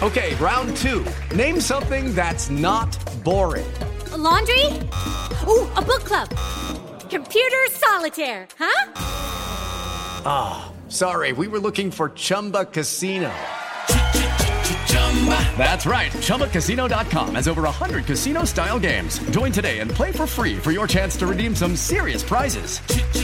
Okay, round 2. Name something that's not boring. A laundry? Ooh, a book club. Computer solitaire, huh? Ah, sorry, we were looking for Chumba Casino. That's right, ChumbaCasino.com has over 100 casino-style games. Join today and play for free for your chance to redeem some serious prizes.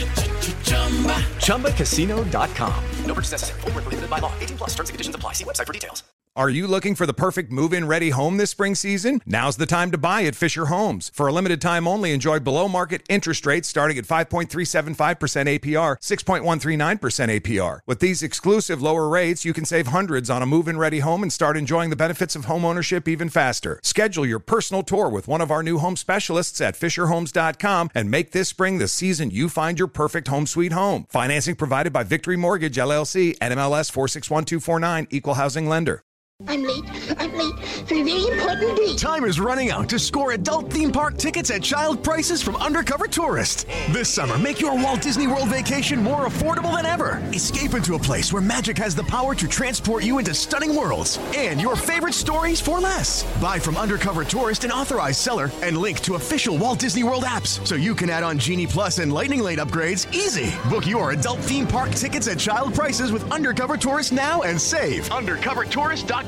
ChumbaCasino.com. No purchase necessary. Void where prohibited by law. 18+ terms and conditions apply. See website for details. Are you looking for the perfect move-in ready home this spring season? Now's the time to buy at Fisher Homes. For a limited time only, enjoy below-market interest rates starting at 5.375% APR, 6.139% APR. With these exclusive lower rates, you can save hundreds on a move-in ready home and start enjoying the benefits of home ownership even faster. Schedule your personal tour with one of our new home specialists at FisherHomes.com and make this spring the season you find your perfect home sweet home. Financing provided by Victory Mortgage, LLC, NMLS 461249, Equal Housing Lender. I'm late for a very important date. Time is running out to score adult theme park tickets at child prices from Undercover Tourist. This summer, make your Walt Disney World vacation more affordable than ever. Escape into a place where magic has the power to transport you into stunning worlds and your favorite stories for less. Buy from Undercover Tourist, an authorized seller, and link to official Walt Disney World apps so you can add on Genie Plus and Lightning Lane upgrades easy. Book your adult theme park tickets at child prices with Undercover Tourist now and save. UndercoverTourist.com.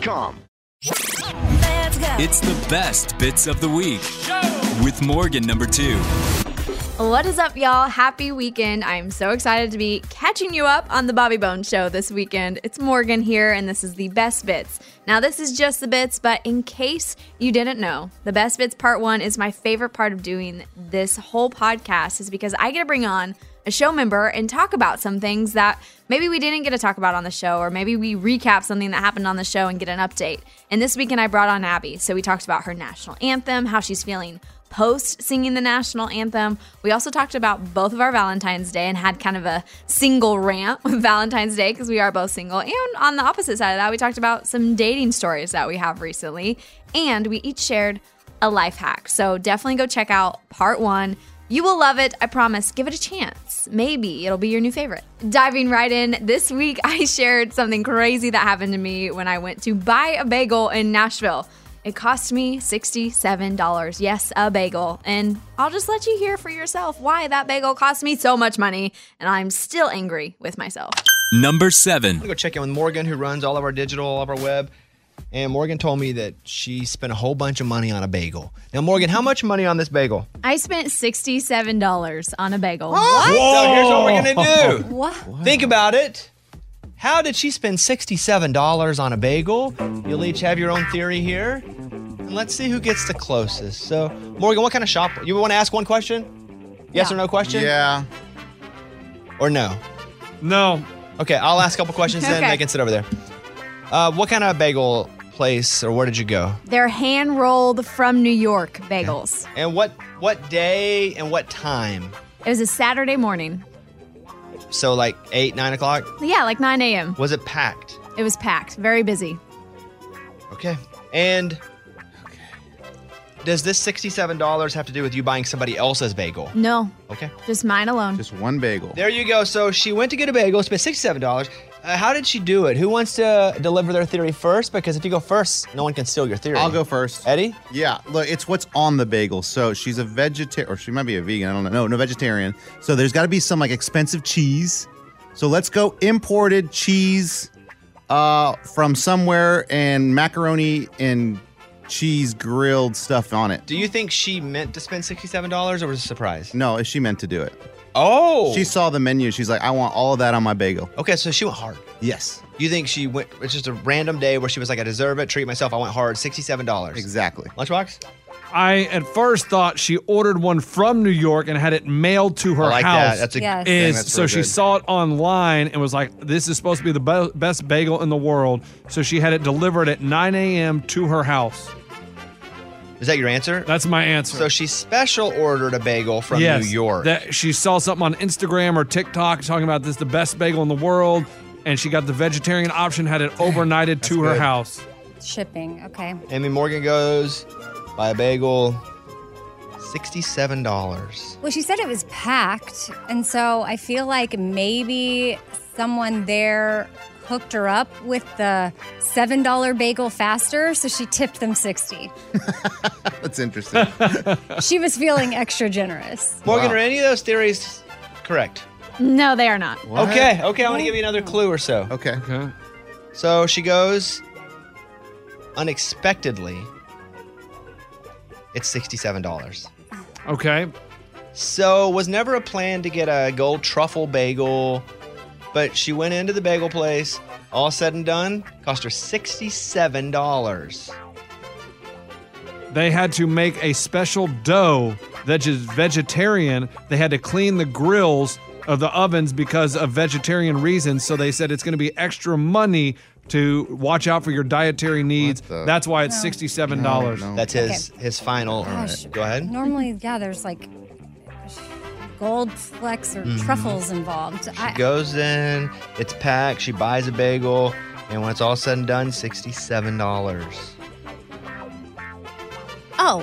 It's the best bits of the week with Morgan number 2. What is up, y'all? Happy weekend. I'm so excited to be catching you up on the Bobby Bones Show this weekend. It's Morgan here, and this is the best bits. Now, this is just the bits, but in case you didn't know, the best bits part 1 is my favorite part of doing this whole podcast is because I get to bring on a show member and talk about some things that maybe we didn't get to talk about on the show, or maybe we recap something that happened on the show and get an update. And this weekend I brought on Abby. So we talked about her national anthem, how she's feeling post singing the national anthem. We also talked about both of our Valentine's Day and had kind of a single rant with Valentine's Day because we are both single. And on the opposite side of that, we talked about some dating stories that we have recently. And we each shared a life hack. So definitely go check out part 1. You will love it, I promise. Give it a chance. Maybe it'll be your new favorite. Diving right in, this week I shared something crazy that happened to me when I went to buy a bagel in Nashville. It cost me $67. Yes, a bagel. And I'll just let you hear for yourself why that bagel cost me so much money, and I'm still angry with myself. Number 7. I'm going to go check in with Morgan, who runs all of our digital, all of our web. And Morgan told me that she spent a whole bunch of money on a bagel. Now, Morgan, how much money on this bagel? I spent $67 on a bagel. What? So here's what we're going to do. What? Think about it. How did she spend $67 on a bagel? You'll each have your own theory here. And let's see who gets the closest. So, Morgan, what kind of shop? You want to ask one question? Yes or no question? Yeah. Or no? No. Okay, I'll ask a couple questions then. Okay. They can sit over there. What kind of bagel place or where did you go? They're hand-rolled from New York bagels. And what day and what time? It was a Saturday morning. So like 8, 9 o'clock? Yeah, like 9 a.m. Was it packed? It was packed. Very busy. Okay. And does this $67 have to do with you buying somebody else's bagel? No. Okay. Just mine alone. Just one bagel. There you go. So she went to get a bagel, spent $67. How did she do it? Who wants to deliver their theory first? Because if you go first, no one can steal your theory. I'll go first. Eddie? Yeah, look, it's what's on the bagel. So she's a vegetarian, or she might be a vegan. I don't know. No, vegetarian. So there's got to be some like expensive cheese. So let's go imported cheese from somewhere and macaroni and cheese grilled stuff on it. Do you think she meant to spend $67 or was it a surprise? No, she meant to do it. Oh. She saw the menu. She's like, I want all of that on my bagel. Okay, so she went hard. Yes. You think she went, it's just a random day where she was like, I deserve it, treat myself, I went hard, $67. Exactly. Lunchbox? I at first thought she ordered one from New York and had it mailed to her I like house. that. That's a Yes. that's So real she good. saw it online and was like, this is supposed to be the best bagel in the world. So she had it delivered at 9 a.m. to her house. Is that your answer? That's my answer. So she special ordered a bagel from Yes, New York. that she saw something on Instagram or TikTok talking about this is the best bagel in the world, and she got the vegetarian option, had it overnighted to her good. house. Shipping, okay. Amy Morgan goes, buy a bagel, $67. Well, she said it was packed, and so I feel like maybe someone there hooked her up with the $7 bagel faster, so she tipped them $60. That's interesting. She was feeling extra generous. Morgan, are any of those theories correct? No, they are not. Okay, I'm going to give you another clue or so. Okay. So she goes unexpectedly. It's $67. Okay. So was never a plan to get a gold truffle bagel, but she went into the bagel place. All said and done, cost her $67. They had to make a special dough that is vegetarian. They had to clean the grills of the ovens because of vegetarian reasons. So they said it's going to be extra money to watch out for your dietary needs. That's why it's $67. That's his final. Gosh. Go ahead. Normally, there's like gold flecks or truffles involved. She goes in, it's packed, she buys a bagel, and when it's all said and done, $67. Oh,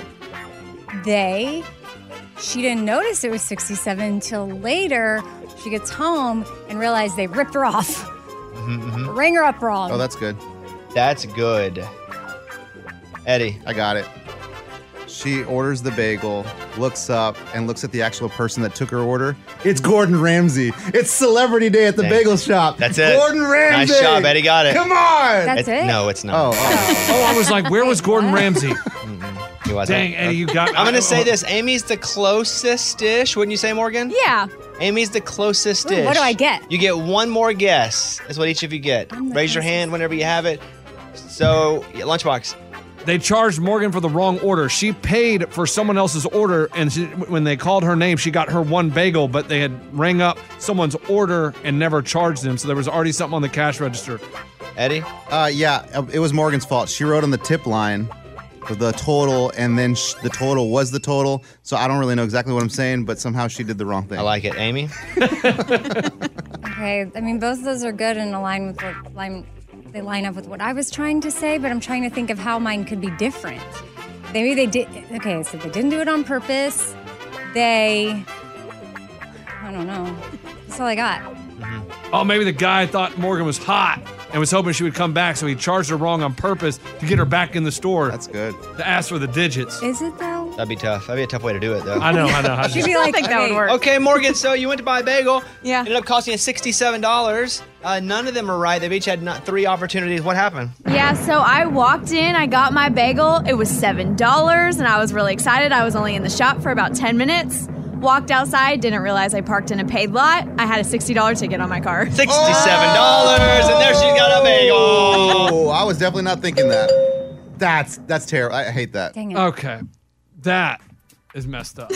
she didn't notice it was 67 until later. She gets home and realized they ripped her off. Rang her up wrong. Oh, that's good. That's good. Eddie. I got it. She orders the bagel, looks up, and looks at the actual person that took her order. It's Gordon Ramsay. It's Celebrity Day at the bagel shop. That's it. Gordon Ramsay. Nice job, Eddie. Got it. Come on. That's it? No, it's not. Oh, I was like, where was Gordon Ramsay? He wasn't. Dang, Eddie, you got. I'm going to say this. Amy's the closest dish. Wouldn't you say, Morgan? Yeah. Amy's the closest Ooh, dish. what do I get? You get one more guess. Is what each of you get. Raise your hand whenever you have it. So, Lunchbox. They charged Morgan for the wrong order. She paid for someone else's order, and when they called her name, she got her one bagel, but they had rang up someone's order and never charged them, so there was already something on the cash register. Eddie? Yeah, it was Morgan's fault. She wrote on the tip line the total, and then the total was the total, so I don't really know exactly what I'm saying, but somehow she did the wrong thing. I like it. Amy? Okay, I mean, both of those are good and align with they line up with what I was trying to say, but I'm trying to think of how mine could be different. Maybe they did. Okay, so they didn't do it on purpose. I don't know. That's all I got. Oh, maybe the guy thought Morgan was hot and was hoping she would come back, so he charged her wrong on purpose to get her back in the store. That's good. To ask for the digits. Is it though? That'd be tough. That'd be a tough way to do it, though. I know. She'd be like, I think that would work. Okay, Morgan, so you went to buy a bagel. Yeah. Ended up costing you $67. None of them are right. They've each had 3 opportunities. What happened? Yeah, so I walked in, I got my bagel. It was $7, and I was really excited. I was only in the shop for about 10 minutes. Walked outside, didn't realize I parked in a paid lot. I had a $60 ticket on my car. $67, and there she got a bagel. Oh, I was definitely not thinking that. That's terrible. I hate that. Dang it. Okay. That is messed up.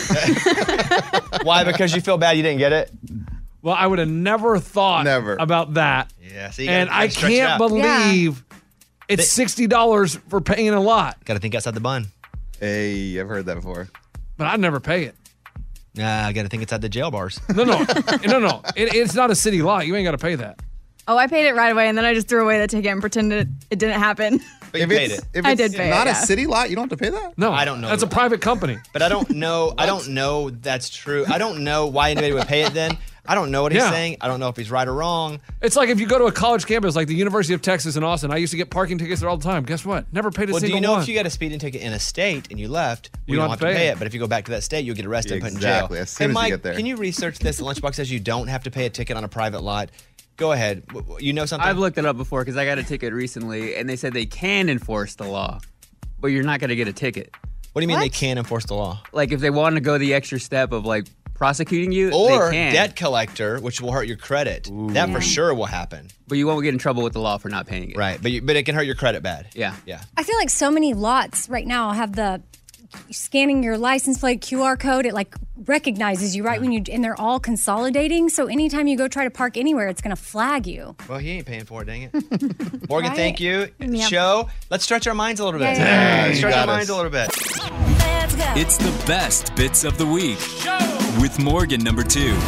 Why? Because you feel bad you didn't get it? Well, I would have never thought about that. Yeah, so and I can't believe it's $60 for paying a lot. Got to think outside the bun. Hey, I've heard that before. But I'd never pay it. I got to think outside the jail bars. No. It's not a city lot. You ain't got to pay that. Oh, I paid it right away, and then I just threw away the ticket and pretended it didn't happen. But you paid it. If I it's did pay not it, a yeah. city lot, you don't have to pay that? No, I don't know. That's a private company. But I don't know. I don't know that's true. I don't know why anybody would pay it then. I don't know what he's saying. I don't know if he's right or wrong. It's like if you go to a college campus like the University of Texas in Austin. I used to get parking tickets there all the time. Guess what? Never paid a Well, do single you know one. if you got a speeding ticket in a state and you left, You you don't don't have to pay it. But if you go back to that state, you'll get arrested and put in jail. Exactly, as soon as you Mike, get there. can you research this? The Lunchbox says you don't have to pay a ticket on a private lot. Go ahead. You know something? I've looked it up before because I got a ticket recently, and they said they can enforce the law, but you're not going to get a ticket. What do you mean they can enforce the law? Like if they want to go the extra step of like prosecuting you, Or they can. debt collector, which will hurt your credit. That for sure will happen. But you won't get in trouble with the law for not paying it. Right, but it can hurt your credit bad. Yeah. Yeah. I feel like so many lots right now have the scanning your license plate QR code. It like recognizes you right when you, and they're all consolidating. So anytime you go try to park anywhere, it's going to flag you. Well, he ain't paying for it, dang it. Morgan, Right? thank you. Yep. Show. Let's stretch our minds a little bit. Yeah. Let's You stretch our got minds us. a little bit. It's the best bits of the week with Morgan number 2.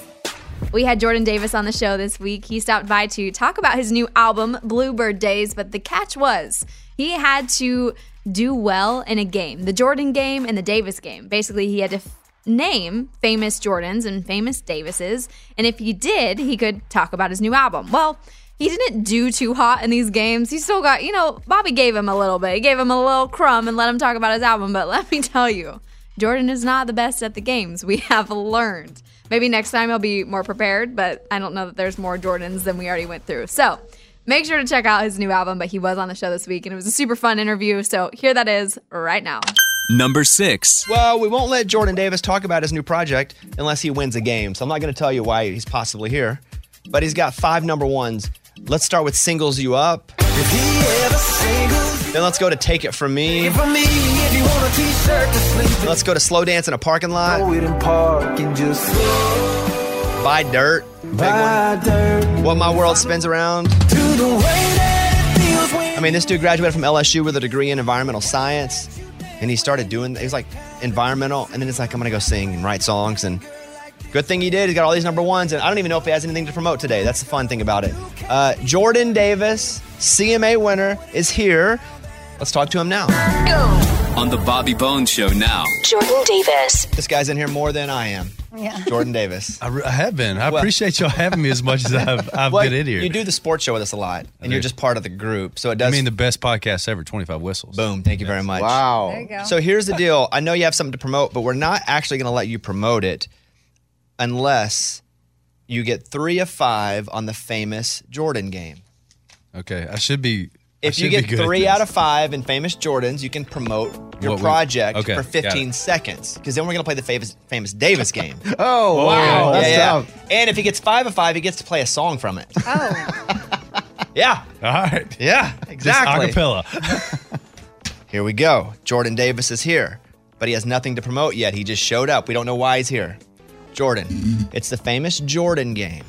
We had Jordan Davis on the show this week. He stopped by to talk about his new album, Bluebird Days, but the catch was he had to do well in a game, the Jordan game and the Davis game. Basically, he had to name famous Jordans and famous Davises, and if he did, he could talk about his new album. Well, he didn't do too hot in these games. He still got, Bobby gave him a little bit. He gave him a little crumb and let him talk about his album. But let me tell you, Jordan is not the best at the games. We have learned. Maybe next time he'll be more prepared, but I don't know that there's more Jordans than we already went through. So make sure to check out his new album, but he was on the show this week, and it was a super fun interview. So here that is right now. Number 6. Well, we won't let Jordan Davis talk about his new project unless he wins a game. So I'm not going to tell you why he's possibly here, but he's got 5 number ones. Let's start with Singles You Up. Then let's go to Take It From Me. Let's go to Slow Dance in a Parking Lot. Buy Dirt. What My World Spins Around. I mean, this dude graduated from LSU with a degree in environmental science, and he started doing, he's like environmental, and then it's like, I'm going to go sing and write songs, and good thing he did. He's got all these number ones, and I don't even know if he has anything to promote today. That's the fun thing about it. Jordan Davis, CMA winner, is here. Let's talk to him now. On the Bobby Bones Show now. Jordan Davis. This guy's in here more than I am. Yeah. Jordan Davis. I have been. I appreciate y'all having me as much as I've been in here. You do the sports show with us a lot, and you're just part of the group. So it does. I mean, the best podcast ever, 25 Whistles. Boom. Thank you very much. Wow. There you go. So here's the deal. I know you have something to promote, but we're not actually going to let you promote it unless you get 3 of 5 on the famous Jordan game. Okay. I should be. If you get 3 out of 5 in famous Jordans, you can promote your project for 15 seconds. Because then we're going to play the famous Davis game. Oh, wow. That's tough. And if he gets 5 of 5, he gets to play a song from it. Oh. Yeah. All right. Yeah, exactly. Just acapella. Here we go. Jordan Davis is here, but he has nothing to promote yet. He just showed up. We don't know why he's here. Jordan, it's the famous Jordan game.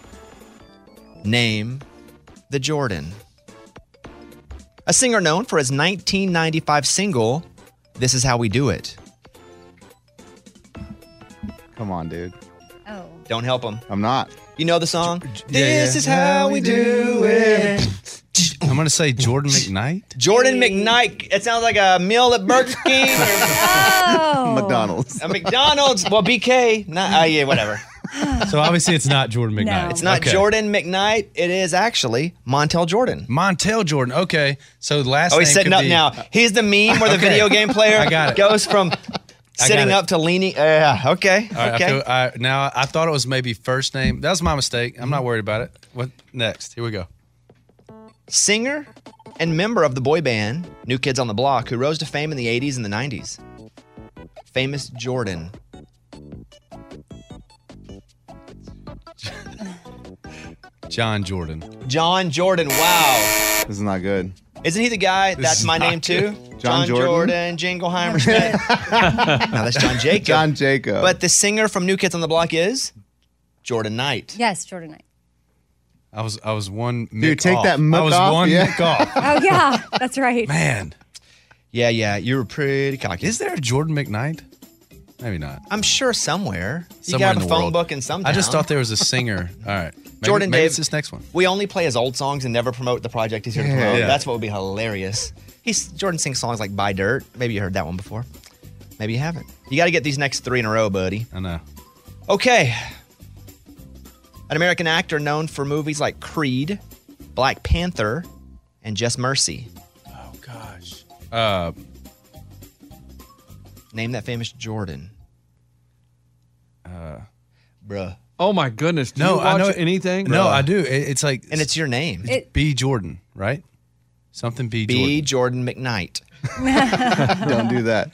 Name the Jordan. A singer known for his 1995 single, This Is How We Do It. Come on, dude. Oh. Don't help him. I'm not. You know the song? Yeah, This is how we do it. I'm going to say Jordan McKnight. Jordan McKnight. It sounds like a meal at Burger King. Oh. McDonald's. A McDonald's. Well, BK. Yeah, whatever. So obviously it's not Jordan McKnight. No. It's not Jordan McKnight. It is actually Montel Jordan. Montel Jordan. Okay. So the last name he's sitting could up be- now. He's the meme where the Okay. video game player I got it. goes from sitting it. up to leaning. Yeah, okay. All right, Okay. now I thought it was maybe first name. That was my mistake. I'm not worried about it. What next? Here we go. Singer and member of the boy band New Kids on the Block, who rose to fame in the 80s and the 90s. Famous Jordan. John Jordan. John Jordan. Wow. This is not good. Isn't he the guy? This That's is my not name too. good. John Jordan? Jordan, Jingleheimer Schmidt. No, that's John Jacob. John Jacob. But the singer from New Kids on the Block is Jordan Knight. Yes, Jordan Knight. I was one Mick Dude, take off. that Mick I was off, one yeah. Mick off. Oh, yeah. That's right. Man, Yeah, you were pretty cocky. is there a Jordan McKnight? Maybe not. I'm sure somewhere. You Somewhere got in a the phone world. book in some I just town. thought there was a singer. All right. Maybe, Jordan maybe Dave- it's this next one. We only play his old songs and never promote the project he's here to Yeah. promote. Yeah. That's what would be hilarious. Jordan sings songs like Buy Dirt. Maybe you heard that one before. Maybe you haven't. You got to get these next 3 in a row, buddy. I know. Okay. An American actor known for movies like Creed, Black Panther, and Just Mercy. Oh gosh. Name that famous Jordan. Bruh. Oh my goodness! Do No, you I watch know anything? No, I do. It's like And it's your name. B Jordan, right? Something B B. Jordan. Jordan McKnight. Don't do that.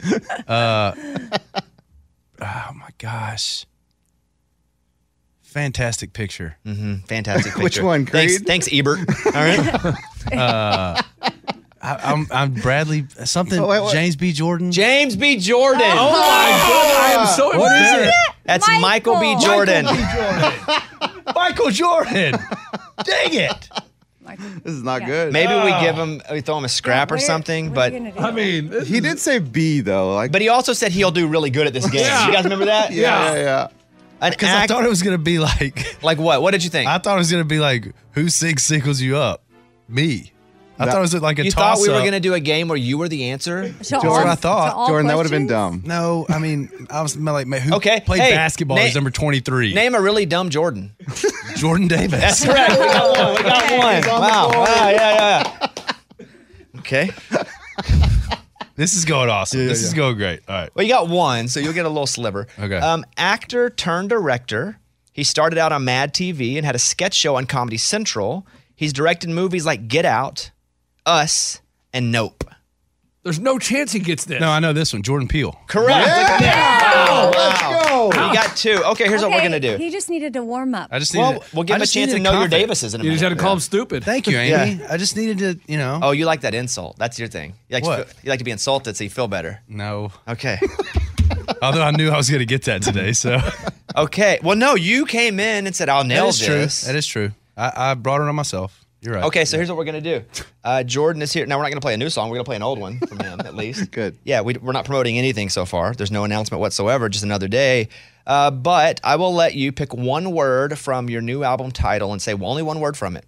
Oh my gosh. Fantastic picture. Fantastic picture. Which one, Creed? Thanks, Ebert. All right. I'm Bradley something. Oh, wait. James B. Jordan. James B. Jordan. Oh my goodness! I am so What is embarrassed. it? That's Michael B. Jordan. Michael Jordan. Dang it. This is not good. Maybe we throw him a scrap or something, but I mean, He did say B though. Like, he also said he'll do really good at this game. Yeah. You guys remember that? yeah. Because I thought it was gonna be like like what? What did you think? I thought it was gonna be like who sings Singles You Up? Me. I thought it was like a You toss thought we were up. going to do a game where you were the answer? That's what I thought. Jordan, that would have been dumb. No, I mean, I was like, who Okay, played hey, basketball? He's number 23. Name a really dumb Jordan. Jordan Davis. That's correct. We got one. We got one. He's on the Wow. board. Wow. Yeah. Okay. This is going awesome. This is going great. All right. Well, you got one, so you'll get a little sliver. Okay. Actor turned director. He started out on Mad TV and had a sketch show on Comedy Central. He's directed movies like Get Out, Us, and Nope. There's no chance he gets this. No, I know this one. Jordan Peele. Correct. Yeah! Look at that. Wow. Let's go. You got two. Okay, here's what we're going to do. He just needed to warm up. I just needed. We'll give him a chance to know your Davises in a You minute. just had to call him stupid. Thank you, Amy. Yeah. I just needed to, Oh, you like that insult. That's your thing. You like, What? you like to be insulted so you feel better. No. Okay. Although I knew I was going to get that today, so. Okay. Well, no, you came in and said, I'll nail That is true. this. That is true. I brought it on myself. You're right. Okay, so here's what we're going to do. Jordan is here. Now, we're not going to play a new song. We're going to play an old one from him, at least. Good. Yeah, we're not promoting anything so far. There's no announcement whatsoever, just another day. But I will let you pick one word from your new album title and say only one word from it.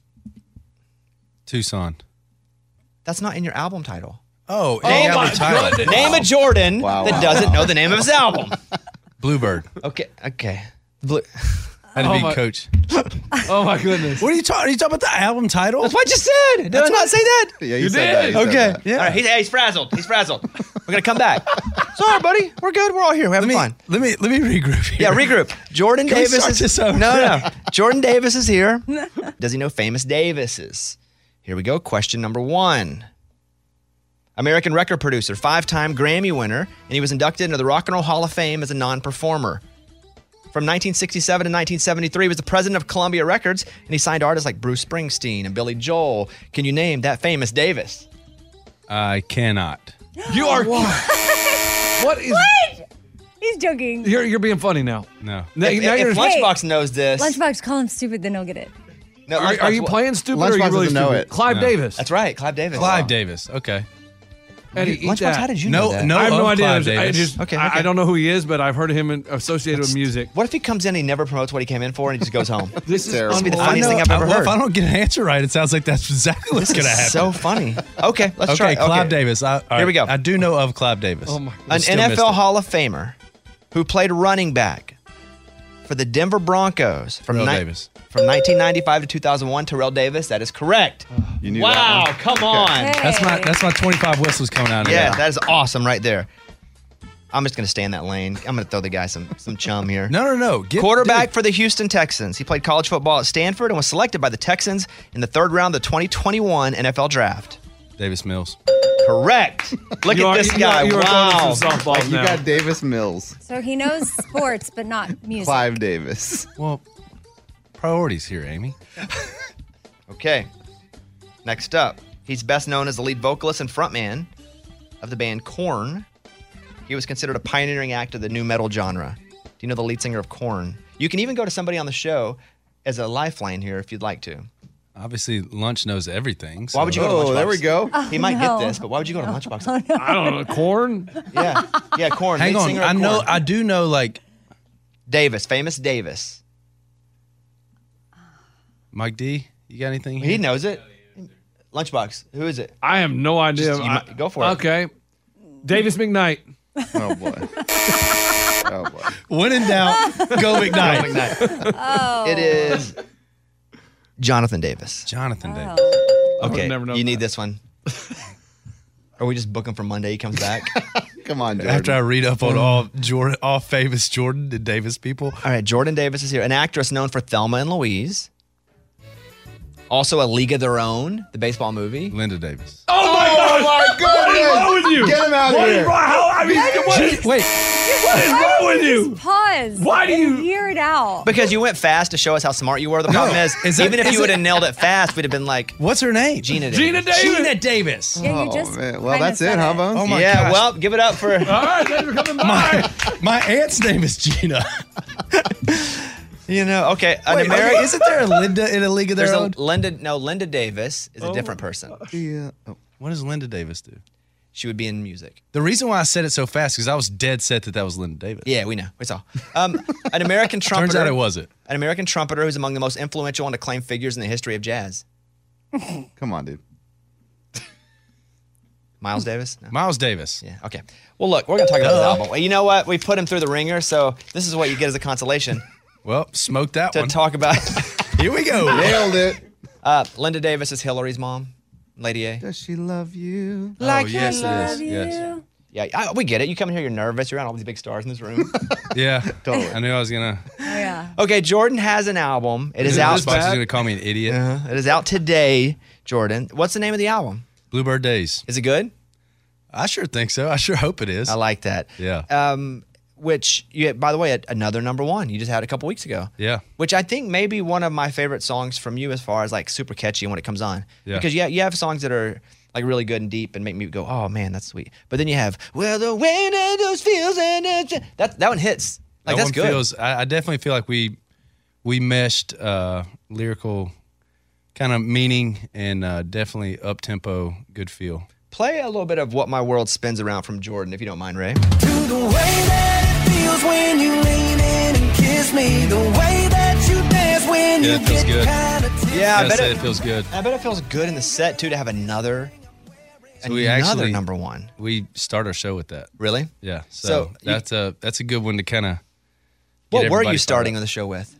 Tucson. That's not in your album title. Oh, Name, album title. name a Jordan that doesn't know the name of his album. Bluebird. Okay. Had to Oh be my- coach. Oh my goodness. What are you talking? Are you talking about the album title? That's what you said. Did I not say that? Yeah, you said that. You said Okay. that. Yeah. All right, he's frazzled. He's frazzled. We're going to come back. Sorry, buddy. We're good. We're all here. We're having fun. Let me regroup here. Yeah, regroup. Jordan Can we Davis start is this over? No. Jordan Davis is here. Does he know famous Davises? Here we go. Question number 1. American record producer, 5-time Grammy winner, and he was inducted into the Rock and Roll Hall of Fame as a non-performer. From 1967 to 1973, he was the president of Columbia Records, and he signed artists like Bruce Springsteen and Billy Joel. Can you name that famous Davis? I cannot. You are. What is? What? He's joking. You're being funny now. No. If Lunchbox knows this. Lunchbox, call him stupid, then he'll get it. No, Are you playing stupid or are you Lunchbox really doesn't know stupid? it. Clive No. Davis. That's right, Clive Davis. Clive Davis. Okay. Eddie, eat Lunchbox, that. how did you know that? I have no idea. Clive I Davis. just, Okay, I okay. don't know who he is, but I've heard him associated with music. What if he comes in and he never promotes what he came in for and he just goes home? This is This would be the unbelievable. funniest thing I've ever Well, heard. if I don't get an answer right, it sounds like that's exactly what's going to happen. So funny. Okay, let's try. Okay, Clive Okay. Davis. All Here we right. go. I do know of Clive Davis. Oh my- An Still missed NFL it. Hall of Famer who played running back for the Denver Broncos from Terrell Davis. From 1995 to 2001, Terrell Davis. That is correct. You knew Wow, that one? come on. That's my 25 whistles coming out of Yeah, there. that is awesome right there. I'm just going to stay in that lane. I'm going to throw the guy some chum here. No. Quarterback for the Houston Texans. He played college football at Stanford and was selected by the Texans in the 3rd round of the 2021 NFL Draft. Davis Mills. Correct. Look You at are- this you guy. are- you are Wow. throwing some softballs You now. got Davis Mills. So he knows sports, but not music. Clive Davis. Well, priorities here, Amy. Okay. Next up, he's best known as the lead vocalist and frontman of the band Korn. He was considered a pioneering act of the new metal genre. Do you know the lead singer of Korn? You can even go to somebody on the show as a lifeline here if you'd like to. Obviously, Lunch knows everything. Why would you go to Lunchbox? there we go. He might no. get this, but why would you go to Lunchbox? I don't know. Corn? Yeah, Korn. Hang lead on. singer of I know. Korn. I do know. Like Davis, famous Davis. Mike D. You got anything? Here? He knows it. Lunchbox. Who is it? I have no idea. Just- you might- go for it. Okay. Davis McKnight. Oh boy. Oh boy. When in doubt, go McKnight. Oh. It is Jonathan Davis. Jonathan Davis. I would've Okay, never known you need that. this one. Or we just book him for Monday. He comes back. Come on, Jordan. After I read up on all famous Jordan and Davis people. All right, Jordan Davis is here. An actress known for Thelma and Louise. Also, A League of Their Own, the baseball movie. Linda Davis. Oh my gosh! my goodness! What is wrong with you? Get him out of What is here. wrong? Wait. What is wrong with you? Pause. Why do and you- hear it out? Because you went fast to show us how smart you were. The problem is even if you would have nailed it fast, we'd have been like, What's her name? Gina Davis. Gina Davis. Gina Davis. Yeah, you Oh, just man. Well, kinda that's it, said huh, Bones? Oh my Yeah, gosh. well, give it up for. All right, thanks for coming by. My aunt's name is Gina. You know, okay. An Wait, American. isn't there a Linda in A League of Their There's Own? a Linda. No, Linda Davis is a different person. Yeah. Oh. What does Linda Davis do? She would be in music. The reason why I said it so fast is because I was dead set that was Linda Davis. Yeah, we know. We saw. An American trumpeter. Turns out it wasn't. An American trumpeter who's among the most influential and acclaimed figures in the history of jazz. Come on, dude. Miles Davis? No. Miles Davis. Yeah. Okay. Well, look, we're gonna talk about the album. Well, you know what? We put him through the ringer, so this is what you get as a consolation. Well, smoke that to one. talk about. Here we go. Nailed it. Linda Davis is Hillary's mom, Lady A. Does she love you? Like yes, it is. Yes. Yeah, we get it. You come in here, you're nervous. You're around all these big stars in this room. Yeah, totally. I knew I was gonna. Oh, yeah. Okay, Jordan has an album. It is out. This box is gonna call me an idiot. It is out today, Jordan. What's the name of the album? Bluebird Days. Is it good? I sure think so. I sure hope it is. I like that. Yeah. Which, by the way, another number one. You just had a couple weeks ago. Yeah. Which I think may be one of my favorite songs from you as far as like super catchy when it comes on. Yeah. Because you have songs that are like really good and deep and make me go, oh man, that's sweet. But then you have, well, the way that those feels and that one hits. Like that that's one good. feels. I definitely feel like we meshed lyrical kind of meaning and definitely up tempo, good feel. Play a little bit of What My World Spins Around from Jordan, if you don't mind, Ray. To the way that it feels when you lean in and kiss me, the way that you dance when you it feels get good. kind of tipsy. Yeah, I bet it feels good. I bet it feels good in the set too to have another we actually number one. We start our show with that. Really? Yeah. So that's a good one to kind of. What were you starting on the show with?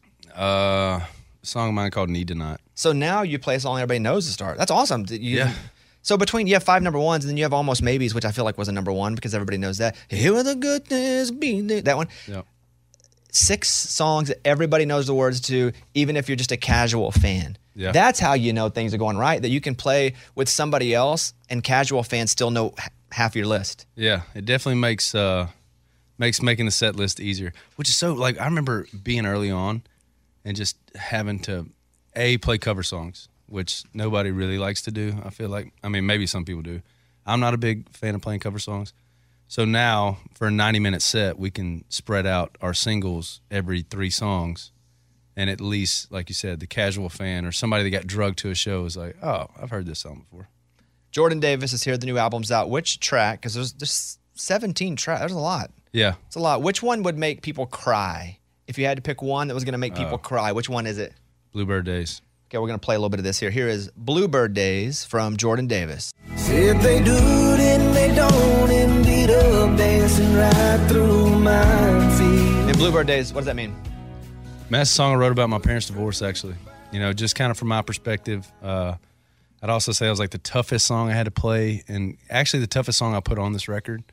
A song of mine called "Need to Not." So now you play a song everybody knows to start. That's awesome. Yeah. So you have 5 number ones, and then you have Almost Maybes, which I feel like was a number one because everybody knows that. Here are the goodness be there. That one. Yeah. 6 songs that everybody knows the words to, even if you're just a casual fan. Yeah. That's how you know things are going right, that you can play with somebody else and casual fans still know half your list. Yeah, it definitely makes making the set list easier, which is so, like, I remember being early on and just having to, play cover songs, which nobody really likes to do, I feel like. I mean, maybe some people do. I'm not a big fan of playing cover songs. So now, for a 90-minute set, we can spread out our singles every 3 songs. And at least, like you said, the casual fan or somebody that got drugged to a show is like, oh, I've heard this song before. Jordan Davis is here. The new album's out. Which track? Because there's 17 tracks. There's a lot. Yeah. It's a lot. Which one would make people cry? If you had to pick one that was going to make people cry, which one is it? Bluebird Days. Okay, we're going to play a little bit of this here. Here is Bluebird Days from Jordan Davis. Said they do it and they don't, and beat up dancing right through my feet. And Bluebird Days, what does that mean? Man, that's a song I wrote about my parents' divorce, actually. You know, just kind of from my perspective. I'd also say it was like the toughest song I had to play, and actually the toughest song I put on this record.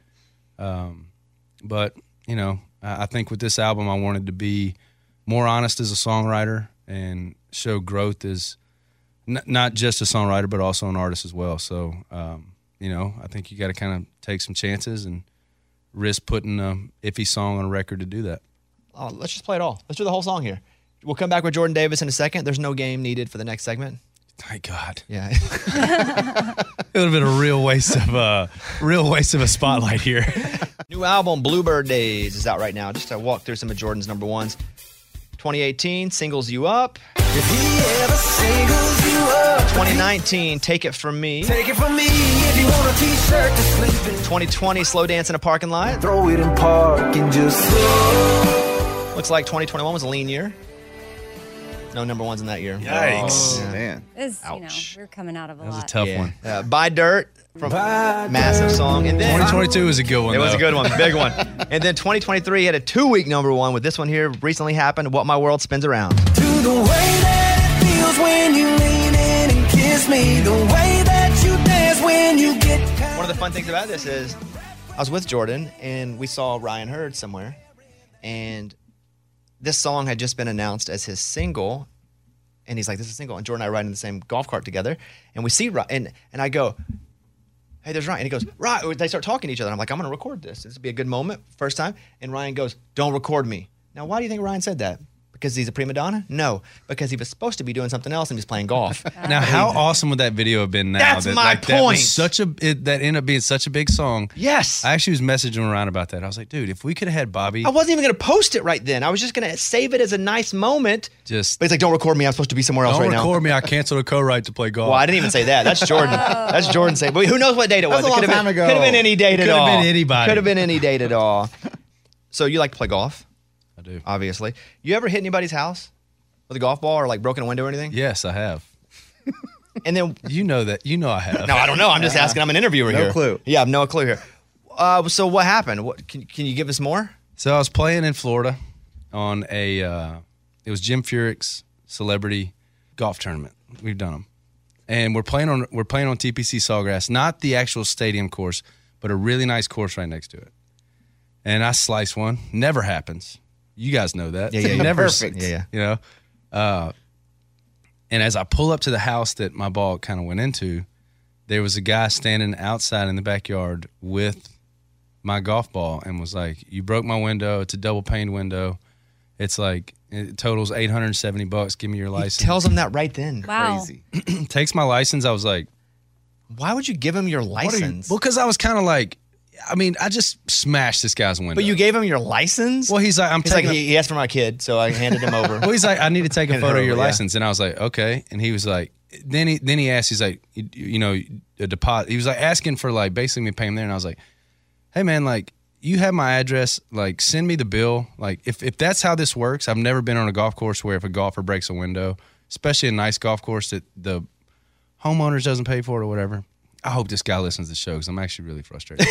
But, you know, I think with this album, I wanted to be more honest as a songwriter and show growth as not just a songwriter, but also an artist as well. So, you know, I think you got to kind of take some chances and risk putting an iffy song on a record to do that. Oh, let's just play it all. Let's do the whole song here. We'll come back with Jordan Davis in a second. There's no game needed for the next segment. Thank God. Yeah. It would have been a real waste of a spotlight here. New album, Bluebird Days, is out right now. Just to walk through some of Jordan's number ones. 2018, Singles You Up. If he ever singles you up. 2019, Take It From Me. Take it from me if you want a t-shirt to sleep in. 2020, Slow Dance in a Parking Lot. Throw it in park and just throw. Looks like 2021 was a lean year. No number ones in that year. Yikes. Oh, man. Ouch. We're coming out of a That was lot. a tough one. Buy Dirt from massive song. And then 2022 was a good one, It was though. a good one, big one. And then 2023 had a 2-week number one with this one here recently happened, What My World Spins Around. To the way that it feels when you lean in and kiss me, the way that you dance when you get kind. One of the fun things about this is I was with Jordan and we saw Ryan Hurd somewhere, and this song had just been announced as his single, and he's like, this is a single, and Jordan and I ride in the same golf cart together, and we see Ryan, and I go, hey, there's Ryan, and he goes, Ryan, they start talking to each other, I'm like, I'm going to record this will be a good moment, first time, and Ryan goes, don't record me. Now, why do you think Ryan said that? Because he's a prima donna? No, because he was supposed to be doing something else and he's playing golf. Now, how awesome would that video have been now? That's my That was point. that ended up being such a big song. Yes. I actually was messaging Ryan about that. I was like, dude, if we could have had Bobby. I wasn't even going to post it right then. I was just going to save it as a nice moment. But he's like, don't record me. I'm supposed to be somewhere else Don't right now. record me. I canceled a co-write to play golf. Well, I didn't even say that. That's Jordan. That's Jordan saying. But who knows what date it was? That was a long It could have time been, ago. Could have been any date at all. Could have been anybody. Could have been any date at all. So you like to play golf? I do. Obviously. You ever hit anybody's house with a golf ball or like broken a window or anything? Yes, I have. And then you know that. You know I have. No, I don't know. I'm just asking. I'm an interviewer here. No clue. Yeah, I have no clue here. So what happened? What can you give us more? So I was playing in Florida on it was Jim Furyk's celebrity golf tournament. We've done them. And we're playing on TPC Sawgrass, not the actual stadium course, but a really nice course right next to it. And I slice one. Never happens. You guys know that. Yeah. Never. Perfect. Yeah. You know? And as I pull up to the house that my ball kind of went into, there was a guy standing outside in the backyard with my golf ball and was like, "You broke my window. It's a double pane window. It's like, it totals $870. Give me your license." He tells him that right then. Wow. Crazy. Takes my license. I was like, why would you give him your license? Well, because I was kind of like, I just smashed this guy's window. But you gave him your license? Well, he's like, he asked for my kid, so I handed him over. Well, he's like, "I need to take a Handed photo her of your over, yeah. license." And I was like, "Okay." And he was like, then he asked, he's like, you know, a deposit. He was like asking for like basically me paying him there. And I was like, "Hey man, like you have my address, like send me the bill. Like if that's how this works, I've never been on a golf course where if a golfer breaks a window, especially a nice golf course that the homeowners doesn't pay for it or whatever. I hope this guy listens to the show because I'm actually really frustrated."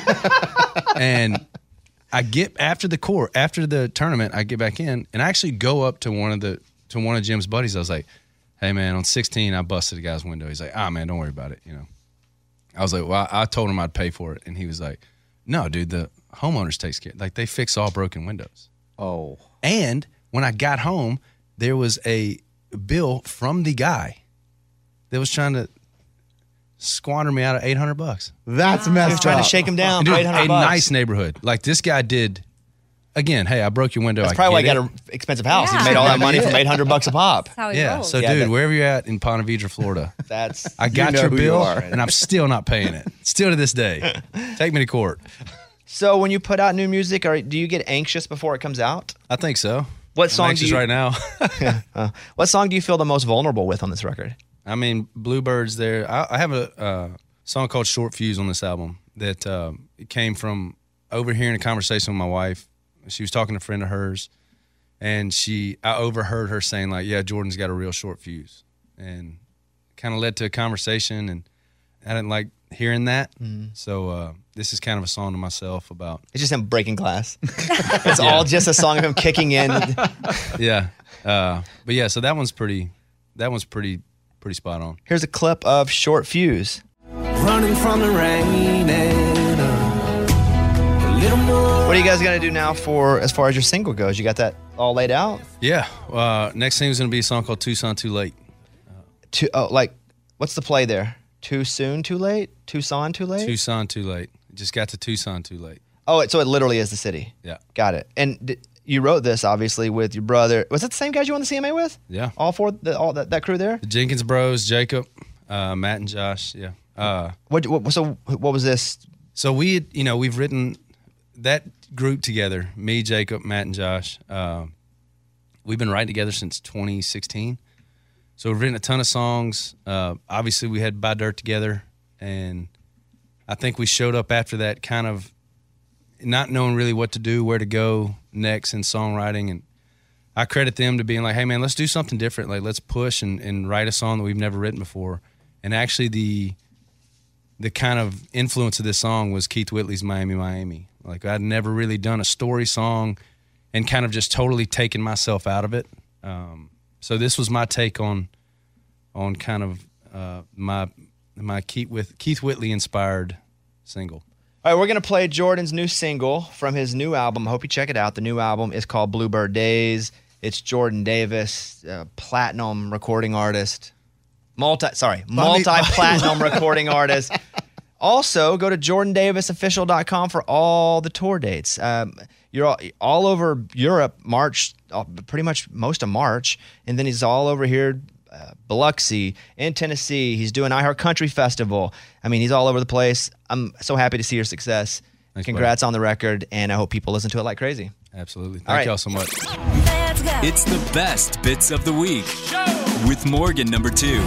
And I get after the tournament, I get back in and I actually go up to one of Jim's buddies. I was like, "Hey man, on 16, I busted a guy's window." He's like, "Ah man, don't worry about it." You know, I was like, "Well, I told him I'd pay for it," and he was like, "No, dude, the homeowners takes care. Like they fix all broken windows." Oh. And when I got home, there was a bill from the guy that was trying to squander me out of $800. That's messed up. He was trying to shake him down for Dude, $800. a nice neighborhood. Like this guy did. Again, hey, I broke your window. That's probably why he get got it. an expensive house. Yeah. He made all that money from $800 a pop. That's how he rolls. So Yeah, dude, that- wherever you're at in Ponte Vedra, Florida, That's I got know your who you bill, are. and I'm still not paying it. Still to this day. Take me to court. So when you put out new music, do you get anxious before it comes out? I think so. What I'm song anxious do you right now? What song do you feel the most vulnerable with on this record? I mean, Bluebird's there. I have a song called Short Fuse on this album that it came from overhearing a conversation with my wife. She was talking to a friend of hers, and I overheard her saying like, "Yeah, Jordan's got a real short fuse," and kind of led to a conversation, and I didn't like hearing that. So this is kind of a song to myself about. It's just him breaking glass. It's all just a song of him kicking in. Yeah, but yeah, so that one's pretty spot on. Here's a clip of Short Fuse. Running from the rain and a little more. What are you guys gonna do now as far as your single goes? You got that all laid out? Yeah, next thing is gonna be a song called Tucson Too Late. What's the play there? Too soon, too late? Tucson, too late? Tucson Too Late. Just got to Tucson too late. Oh, so it literally is the city. Yeah. Got it. And you wrote this obviously with your brother. Was that the same guys you won the CMA with? Yeah. All four, that crew there. The Jenkins Bros, Jacob, Matt and Josh. Yeah. What was this? So we've written that group together. Me, Jacob, Matt, and Josh. We've been writing together since 2016. So we've written a ton of songs. Obviously, we had Buy Dirt together, and I think we showed up after that kind of not knowing really what to do, where to go next in songwriting. And I credit them to being like, "Hey, man, let's do something different. Like, let's push and write a song that we've never written before." And actually, the kind of influence of this song was Keith Whitley's Miami, Miami. Like, I'd never really done a story song and kind of just totally taken myself out of it. So this was my take on kind of my Keith Whitley inspired single. All right, we're going to play Jordan's new single from his new album. I hope you check it out. The new album is called Bluebird Days. It's Jordan Davis, platinum recording artist. Multi-platinum recording artist. Also, go to jordandavisofficial.com for all the tour dates. You're all over Europe, March, pretty much most of March, and then he's all over here, Biloxi, in Tennessee. He's doing iHeart Country Festival. I mean, he's all over the place. I'm so happy to see your success. Thanks, Congrats on the record, and I hope people listen to it like crazy. Absolutely. All Thank right. y'all so much. It's the best bits of the week with Morgan number 2.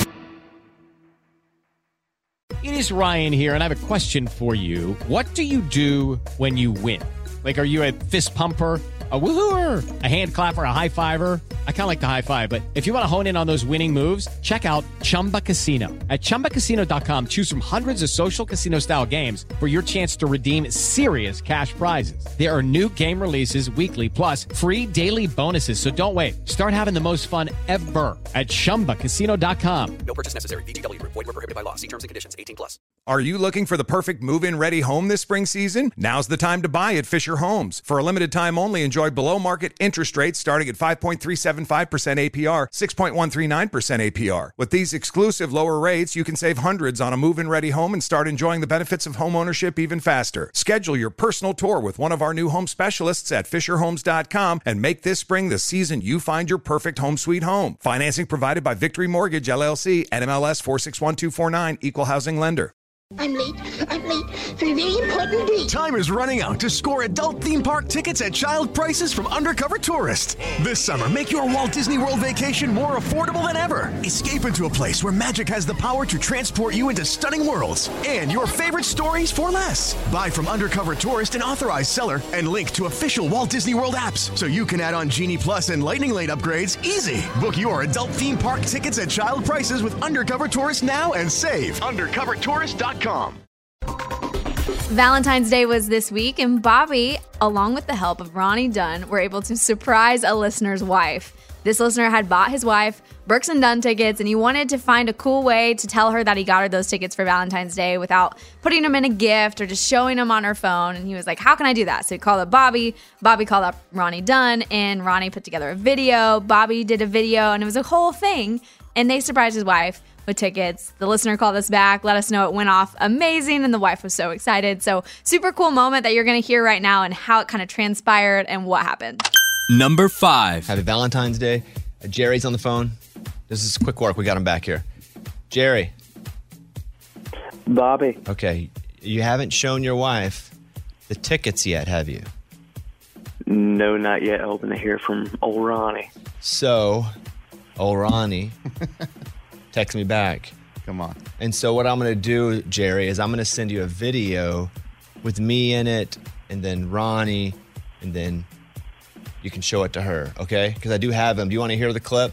It is Ryan here, and I have a question for you. What do you do when you win? Like, are you a fist pumper, a woo-hooer, a hand clapper, a high fiver? I kind of like the high five, but if you want to hone in on those winning moves, check out Chumba Casino. At ChumbaCasino.com, choose from hundreds of social casino style games for your chance to redeem serious cash prizes. There are new game releases weekly, plus free daily bonuses. So don't wait. Start having the most fun ever at ChumbaCasino.com. No purchase necessary. VGW Group. Void where prohibited by law. See terms and conditions. 18+. Are you looking for the perfect move-in ready home this spring season? Now's the time to buy at Fisher Homes. For a limited time only, enjoy below market interest rates starting at 5.375% APR, 6.139% APR. With these exclusive lower rates, you can save hundreds on a move-in ready home and start enjoying the benefits of home ownership even faster. Schedule your personal tour with one of our new home specialists at FisherHomes.com and make this spring the season you find your perfect home sweet home. Financing provided by Victory Mortgage, LLC, NMLS 461249, Equal Housing Lender. I'm late for a very important date. Time is running out to score adult theme park tickets at child prices from Undercover Tourist. This summer, make your Walt Disney World vacation more affordable than ever. Escape into a place where magic has the power to transport you into stunning worlds and your favorite stories for less. Buy from Undercover Tourist, an authorized seller, and link to official Walt Disney World apps so you can add on Genie Plus and Lightning Lane upgrades easy. Book your adult theme park tickets at child prices with Undercover Tourist now and save. UndercoverTourist.com. Valentine's Day was this week, and Bobby, along with the help of Ronnie Dunn, were able to surprise a listener's wife. This listener had bought his wife Brooks and Dunn tickets, and he wanted to find a cool way to tell her that he got her those tickets for Valentine's Day without putting them in a gift or just showing them on her phone. And he was like, how can I do that? So he called up Bobby. Bobby called up Ronnie Dunn, and Ronnie put together a video. Bobby did a video, and it was a whole thing. And they surprised his wife with tickets. The listener called us back, let us know it went off amazing, and the wife was so excited. So super cool moment that you're going to hear right now and how it kind of transpired and what happened. Number 5. Happy Valentine's Day. Jerry's on the phone. This is quick work. We got him back here. Jerry. Bobby. Okay. You haven't shown your wife the tickets yet, have you? No, not yet. Hoping to hear from old Ronnie. So, old Ronnie text me back. Come on. And so what I'm going to do, Jerry, is I'm going to send you a video with me in it and then Ronnie, and then you can show it to her, okay? Because I do have them. Do you want to hear the clip?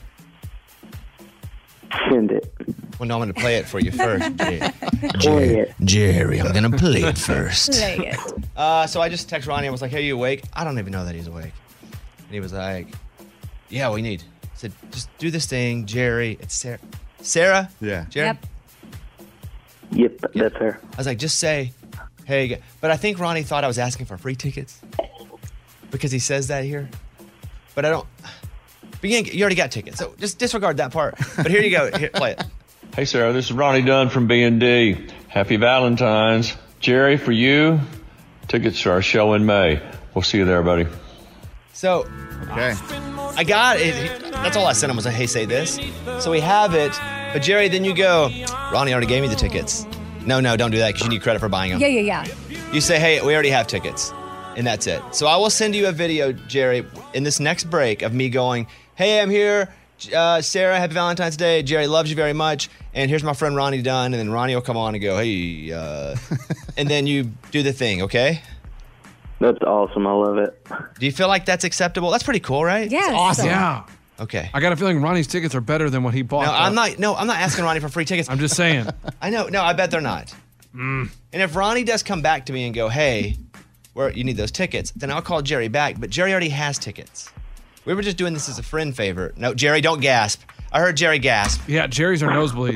Send it. Well, no, I'm going to play it for you first. Play it. Jerry, I'm going to play it first. Play it. So I just text Ronnie. I was like, hey, you awake? I don't even know that he's awake. And he was like, yeah, we need. I said, just do this thing, Jerry. It's Sarah. Sarah? Yeah. Jerry? Yep, that's her. I was like, just say, hey. But I think Ronnie thought I was asking for free tickets because he says that here. But I don't. But you already got tickets, so just disregard that part. But here you go. Here, play it. Hey, Sarah, this is Ronnie Dunn from B&D. Happy Valentine's. Jerry, for you, tickets to our show in May. We'll see you there, buddy. So, okay. I got it. That's all I sent him was, hey, say this. So we have it. But Jerry, then you go, Ronnie already gave me the tickets. No, don't do that because you need credit for buying them. Yeah. You say, hey, we already have tickets. And that's it. So I will send you a video, Jerry, in this next break of me going, hey, I'm here. Sarah, happy Valentine's Day. Jerry loves you very much. And here's my friend Ronnie Dunn. And then Ronnie will come on and go, hey. And then you do the thing, okay? That's awesome. I love it. Do you feel like that's acceptable? That's pretty cool, right? Yes. It's awesome. Yeah. Okay. I got a feeling Ronnie's tickets are better than what he bought. I'm not asking Ronnie for free tickets. I'm just saying. I know. No, I bet they're not. And if Ronnie does come back to me and go, hey, you need those tickets, then I'll call Jerry back. But Jerry already has tickets. We were just doing this as a friend favor. No, Jerry, don't gasp. I heard Jerry gasp. Yeah, Jerry's our nosebleed.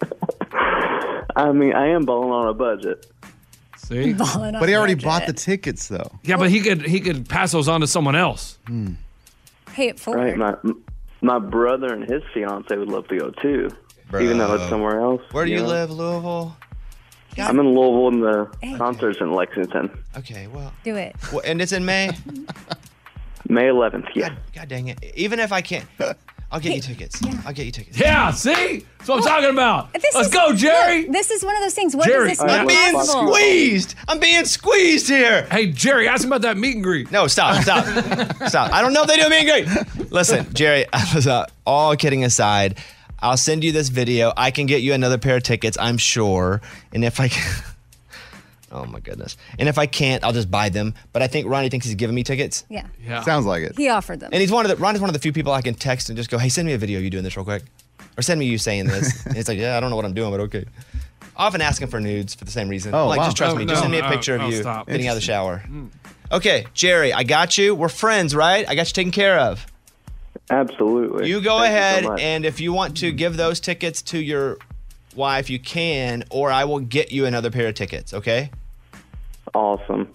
I mean, I am balling on a budget. See? But he already bought the tickets, though. Yeah, but he could pass those on to someone else. Pay it forward. Right, my brother and his fiance would love to go too, even though it's somewhere else. Where do you live, Louisville? I'm in Louisville, and the concert's in Lexington. Okay, well. Do it. Well, and it's in May? May 11th, yeah. God dang it. Even if I can't, I'll get you tickets. Yeah. I'll get you tickets. Yeah, see? That's what I'm talking about. Let's go, Jerry. Look, this is one of those things. What Jerry, does this mean? I'm being squeezed. I'm being squeezed here. Hey, Jerry, ask him about that meet and greet. No, stop. Stop. I don't know if they do a meet and greet. Listen, Jerry, all kidding aside, I'll send you this video. I can get you another pair of tickets, I'm sure. And if I can, Oh my goodness. And if I can't, I'll just buy them. But I think Ronnie thinks he's giving me tickets. Yeah. Sounds like it. He offered them. And Ronnie's one of the few people I can text and just go, hey, send me a video of you doing this real quick. Or send me you saying this. And it's like, yeah, I don't know what I'm doing, but okay. I often ask him for nudes for the same reason. Oh, I'm like, wow. just trust me. Just send me a picture of you getting out of the shower. Okay, Jerry, I got you. We're friends, right? I got you taken care of. Absolutely. You go Thank ahead, so much. and if you want to give those tickets to your wife, you can, or I will get you another pair of tickets, okay? Awesome.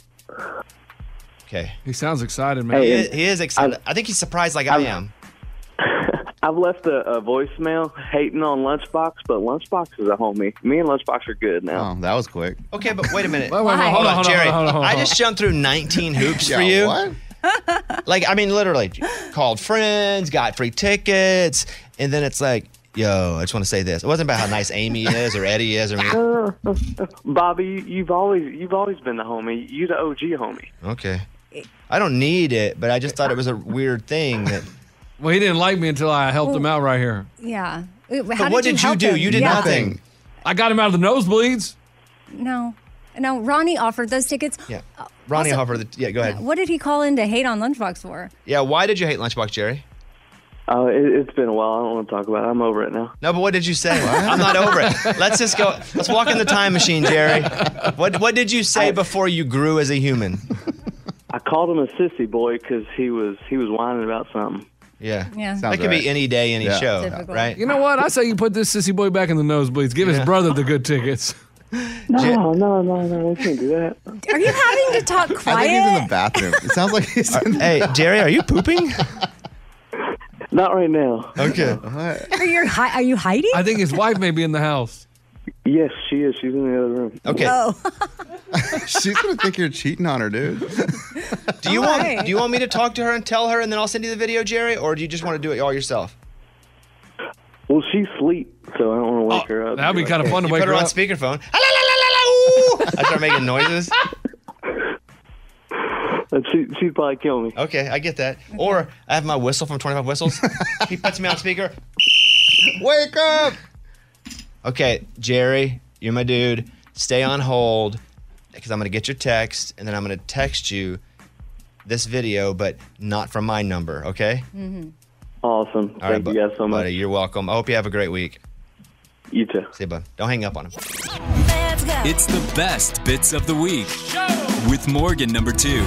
Okay. He sounds excited, man. He is excited. I think he's surprised like I am. I've left a voicemail hating on Lunchbox, but Lunchbox is a homie. Me and Lunchbox are good now. Oh, that was quick. Okay, but wait a minute. Wait, hold on, Jerry. hold on. I just jumped through 19 hoops for Yeah, you. what? Like, I mean, literally, called friends, got free tickets, and then it's like, yo, I just want to say this. It wasn't about how nice Amy is or Eddie is or me. Bobby, you've always been the homie. You the OG homie. Okay. I don't need it, but I just thought it was a weird thing that. Well, he didn't like me until I helped him out right here. Yeah. But what did you do? You did nothing. I got him out of the nosebleeds. No. No, Ronnie offered those tickets. Yeah. Ronnie offered the. Yeah, go ahead. What did he call in to hate on Lunchbox for? Yeah, why did you hate Lunchbox, Jerry? It's been a while. I don't want to talk about it. I'm over it now. No, but what did you say? I'm not over it. Let's just go. Let's walk in the time machine, Jerry. What did you say before you grew as a human? I called him a sissy boy because he was whining about something. Yeah. Yeah. That could be any day, any show, Typical. right? You know what? I say you put this sissy boy back in the nosebleeds. Give his brother the good tickets. No, we can't do that. Are you having to talk quiet? I think he's in the bathroom. It sounds like he's in the Hey, Jerry, are you pooping? Not right now. Okay. Are you hiding? I think his wife may be in the house. Yes, she is. She's in the other room. Okay. Oh. She's gonna think you're cheating on her, dude. Do you want me to talk to her and tell her, and then I'll send you the video, Jerry, or do you just want to do it all yourself? Well, she's asleep, so I don't want to wake her up. That'd be kind of fun to You wake put her on up. speakerphone. I start making noises. She'd probably kill me. Okay, I get that. Or I have my whistle from 25 Whistles. He puts me on speaker. Wake up! Okay, Jerry, you're my dude. Stay on hold because I'm going to get your text, and then I'm going to text you this video, but not from my number, okay? Mm-hmm. Awesome. All right, Thank you guys so much. buddy, you're welcome. I hope you have a great week. You too. See you, bud. Don't hang up on him. It's the best bits of the week with Morgan number 2.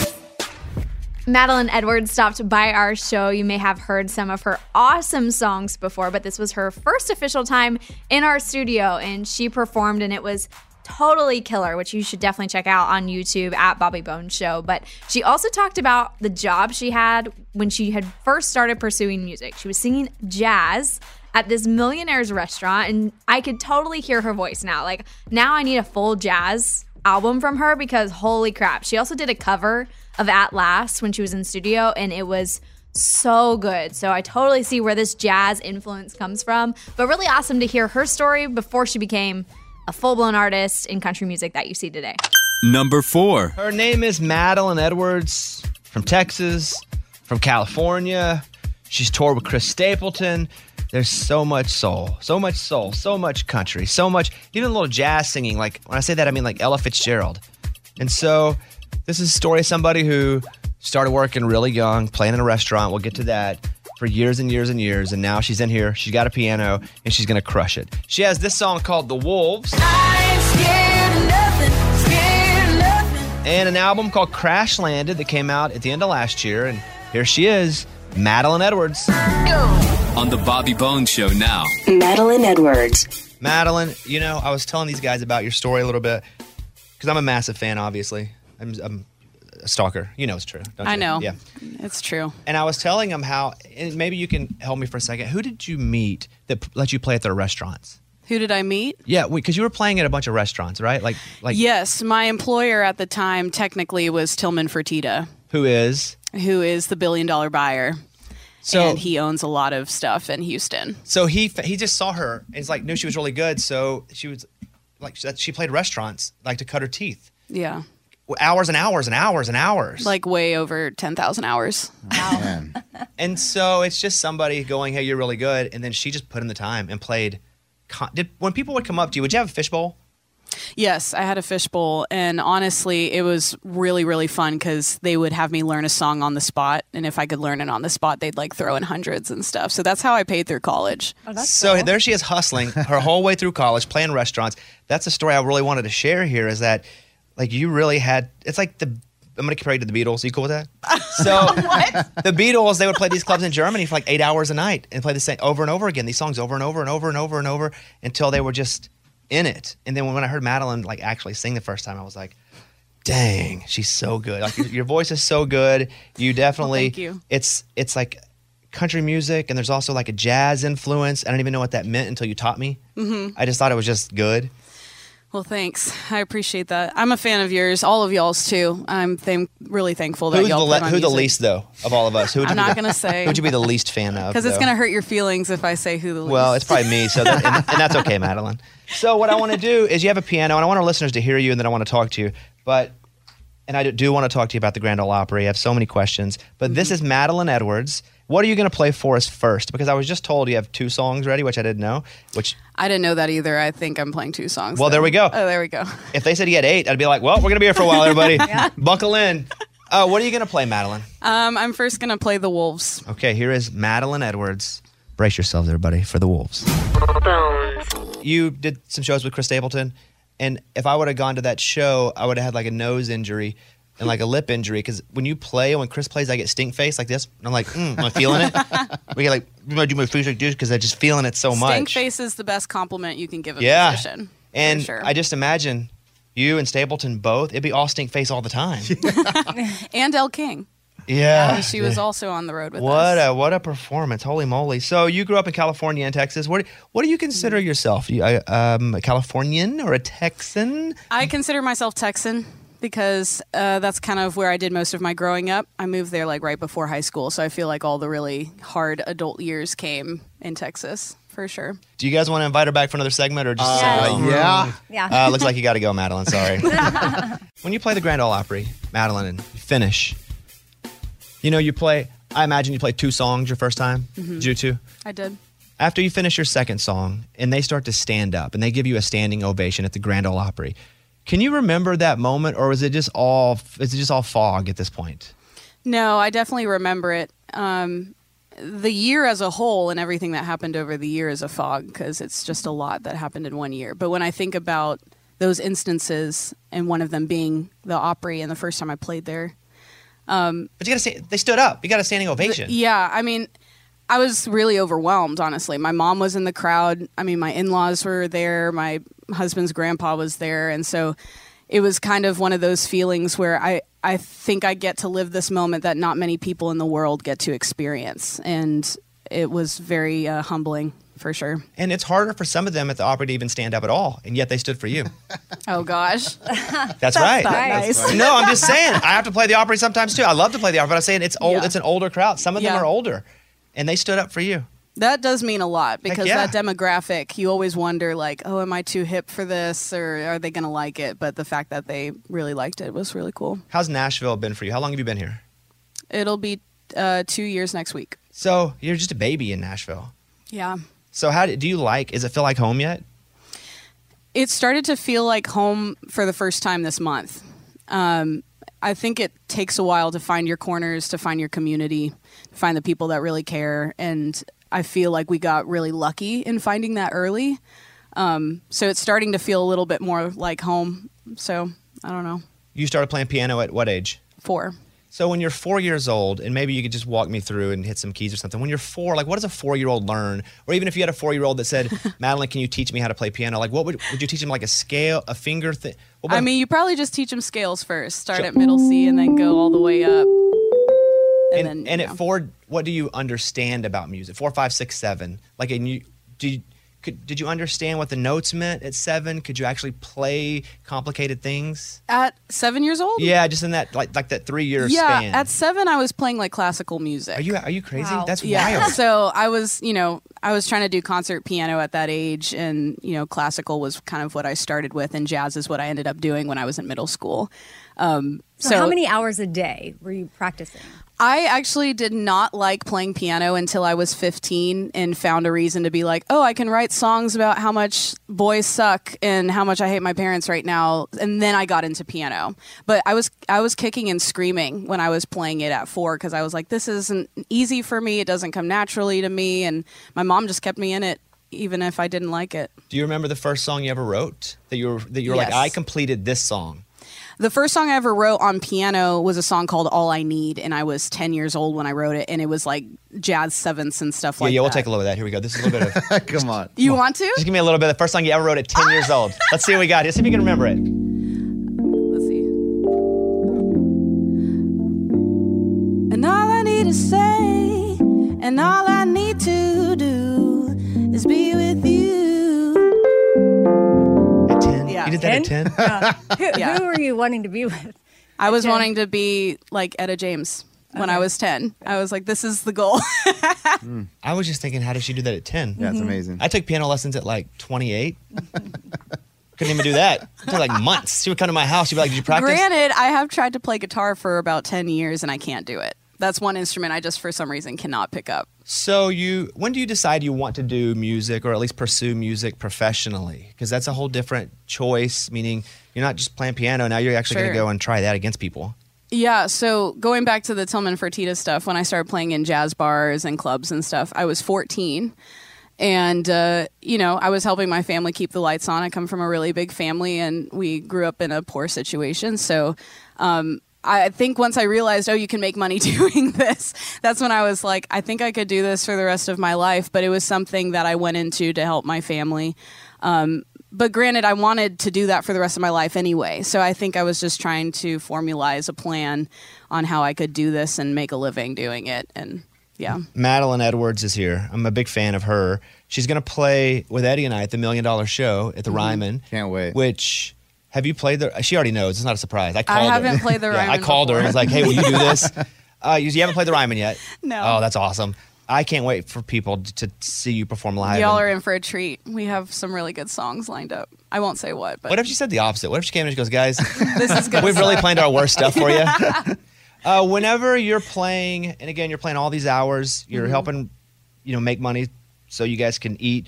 Madeline Edwards stopped by our show. You may have heard some of her awesome songs before, but this was her first official time in our studio, and she performed, and it was totally killer, which you should definitely check out on YouTube at Bobby Bones Show. But she also talked about the job she had when she had first started pursuing music. She was singing jazz at this millionaire's restaurant, and I could totally hear her voice now. Like, now I need a full jazz album from her because holy crap. She also did a cover of At Last when she was in studio, and it was so good. So I totally see where this jazz influence comes from, but really awesome to hear her story before she became a full-blown artist in country music that you see today. Number 4. Her name is Madeline Edwards from Texas, from California. She's toured with Chris Stapleton. There's so much soul, so much country, so much, even a little jazz singing. Like, when I say that, I mean like Ella Fitzgerald. And so this is a story of somebody who started working really young, playing in a restaurant. We'll get to that. For years and years and years. And now she's in here. She's got a piano and she's going to crush it. She has this song called The Wolves. I'm scared of nothing, scared of nothing. And an album called Crash Landed that came out at the end of last year. And here she is, Madeline Edwards. On the Bobby Bones Show now. Madeline Edwards. Madeline, you know, I was telling these guys about your story a little bit because I'm a massive fan, obviously. I'm a stalker. You know it's true, don't you? I know. Yeah. It's true. And I was telling them how, and maybe you can help me for a second. Who did you meet that let you play at their restaurants? Who did I meet? Yeah, because you were playing at a bunch of restaurants, right? Like Yes, my employer at the time technically was Tillman Fertitta. Who is the billion-dollar buyer. So, and he owns a lot of stuff in Houston. So he just saw her and knew she was really good. So she was like, she played restaurants like to cut her teeth. Yeah. Hours and hours and hours and hours. Like way over 10,000 hours. Wow. And so it's just somebody going, hey, you're really good. And then she just put in the time and played. When people would come up to you, would you have a fishbowl? Yes, I had a fishbowl, and honestly, it was really, really fun because they would have me learn a song on the spot, and if I could learn it on the spot, they'd like throw in hundreds and stuff. So that's how I paid through college. So there she is hustling her whole way through college, playing restaurants. That's the story I really wanted to share here is that like you really had, it's like I'm going to compare you to the Beatles. Are you cool with that? So the Beatles, they would play these clubs in Germany for like 8 hours a night and play the same over and over again, these songs over and over and over and over and over until they were just in it. And then when I heard Madeline like actually sing the first time, I was like, dang, she's so good. Like your voice is so good. You definitely, thank you. It's like country music and there's also like a jazz influence. I didn't even know what that meant until you taught me. Mm-hmm. I just thought it was just good. Well, thanks. I appreciate that. I'm a fan of yours, all of y'all's too. I'm really thankful that Who's y'all play my the music. least though of all of us? Who would I'm you not be- going to say. Who'd you be the least fan of? Because it's though? going to hurt your feelings if I say who the least. Well, it's probably me, so and that's okay, Madeline. So what I want to do is you have a piano, and I want our listeners to hear you, and then I want to talk to you. And I do want to talk to you about the Grand Ole Opry. I have so many questions. But this is Madeline Edwards. What are you going to play for us first? Because I was just told you have 2 songs ready, which I didn't know. I didn't know that either. I think I'm playing 2 songs. Well, there we go. Oh, there we go. If they said you had 8, I'd be like, well, we're going to be here for a while, everybody. Buckle in. What are you going to play, Madeline? I'm first going to play The Wolves. Okay, here is Madeline Edwards. Brace yourselves, everybody, for The Wolves. You did some shows with Chris Stapleton, and if I would have gone to that show, I would have had like a nose injury and like a lip injury because when Chris plays, I get stink face like this, and I'm like, am I feeling it? We get like, I'm gonna do my face like this because I'm just feeling it so much. Stink face is the best compliment you can give a Yeah. musician. And for sure. I just imagine you and Stapleton both, it'd be all stink face all the time. And Elle King. Yeah. She was also on the road with us. What a performance. Holy moly. So you grew up in California and Texas. What do you consider yourself? A Californian or a Texan? I consider myself Texan because that's kind of where I did most of my growing up. I moved there like right before high school, so I feel like all the really hard adult years came in Texas, for sure. Do you guys want to invite her back for another segment or just Yeah. looks like you got to go, Madeline. Sorry. When you play the Grand Ole Opry, Madeline, and you finish, you play, I imagine you played 2 songs your first time. Mhm. Did you 2? I did. After you finish your second song and they start to stand up and they give you a standing ovation at the Grand Ole Opry, can you remember that moment or is it just all fog at this point? No, I definitely remember it. The year as a whole and everything that happened over the year is a fog because it's just a lot that happened in one year. But when I think about those instances and one of them being the Opry and the first time I played there. But you got to say, they stood up. You got a standing ovation. Yeah, I mean, I was really overwhelmed, honestly. My mom was in the crowd. I mean, my in-laws were there. My husband's grandpa was there. And so it was kind of one of those feelings where I think I get to live this moment that not many people in the world get to experience. And it was very humbling, for sure. And it's harder for some of them at the Opry to even stand up at all, and yet they stood for you. Oh, gosh. That's right. Nice. No, I'm just saying. I have to play the Opry sometimes, too. I love to play the Opry, but I'm saying it's old. Yeah. It's an older crowd. Some of them Yeah. are older, and they stood up for you. That does mean a lot because yeah. that demographic, you always wonder like, oh, am I too hip for this or are they going to like it? But the fact that they really liked it was really cool. How's Nashville been for you? How long have you been here? It'll be 2 years next week. So you're just a baby in Nashville. Yeah. So does it feel like home yet? It started to feel like home for the first time this month. I think it takes a while to find your corners, to find your community, to find the people that really care. And I feel like we got really lucky in finding that early. So it's starting to feel a little bit more like home. So I don't know. You started playing piano at what age? 4. So when you're 4 years old, and maybe you could just walk me through and hit some keys or something. When you're 4, like what does a 4-year-old learn? Or even if you had a 4-year-old that said, Madeline, can you teach me how to play piano? Like what would you teach them, like a scale, a finger thing? I mean, you probably just teach them scales first. Start at middle C and then go all the way up. And at 4, what do you understand about music? 4, 5, 6, 7. Like, did you understand what the notes meant at 7? Could you actually play complicated things? At 7 years old? Yeah, just in that like that 3-year Yeah, span. at 7 I was playing like classical music. Are you crazy? Wow. That's Yeah. wild. So I was trying to do concert piano at that age, and classical was kind of what I started with, and jazz is what I ended up doing when I was in middle school. So how many hours a day were you practicing? I actually did not like playing piano until I was 15 and found a reason to be like, oh, I can write songs about how much boys suck and how much I hate my parents right now. And then I got into piano. But I was kicking and screaming when I was playing it at 4 because I was like, this isn't easy for me. It doesn't come naturally to me. And my mom just kept me in it even if I didn't like it. Do you remember the first song you ever wrote that you were like, Yes. I completed this song? The first song I ever wrote on piano was a song called All I Need, and I was 10 years old when I wrote it, and it was like jazz sevenths and stuff like that. Yeah, we'll take a look at that. Here we go. This is a little bit of... Come on. You want to? Just give me a little bit. The first song you ever wrote at 10 years old. Let's see what we got. Let's see if you can remember it. Let's see. And all I need to say, and all I need to do is be with you. At 10? Yeah. You did that at 10? Yeah. Who were you wanting to be with? I was 10? wanting to be like Etta James when I was 10. I was like, this is the goal. I was just thinking, how did she do that at 10? That's amazing. I took piano lessons at like 28. Couldn't even do that. It took like months. She would come to my house. She'd be like, did you practice? Granted, I have tried to play guitar for about 10 years and I can't do it. That's one instrument I just, for some reason, cannot pick up. So when do you decide you want to do music or at least pursue music professionally? Because that's a whole different choice, meaning you're not just playing piano. Now you're actually going to Sure. go and try that against people. Yeah, so going back to the Tillman Fertitta stuff, when I started playing in jazz bars and clubs and stuff, I was 14. And, I was helping my family keep the lights on. I come from a really big family, and we grew up in a poor situation. So I think once I realized, you can make money doing this, that's when I was like, I think I could do this for the rest of my life. But it was something that I went into to help my family. But granted, I wanted to do that for the rest of my life anyway. So I think I was just trying to formalize a plan on how I could do this and make a living doing it. And yeah. Madeline Edwards is here. I'm a big fan of her. She's going to play with Eddie and I at the $1 Million Show at the Ryman. Can't wait. Which, have you played the... She already knows. It's not a surprise. I called her. haven't played the Ryman I called her and was like, hey, will you do this? You haven't played the Ryman yet? No. Oh, that's awesome. I can't wait for people to see you perform live. Y'all are in for a treat. We have some really good songs lined up. I won't say what, but What if she said the opposite? What if she came in and she goes, guys, this is good. we've really planned our worst stuff for you? Whenever you're playing, and again, you're playing all these hours, you're helping, make money so you guys can eat.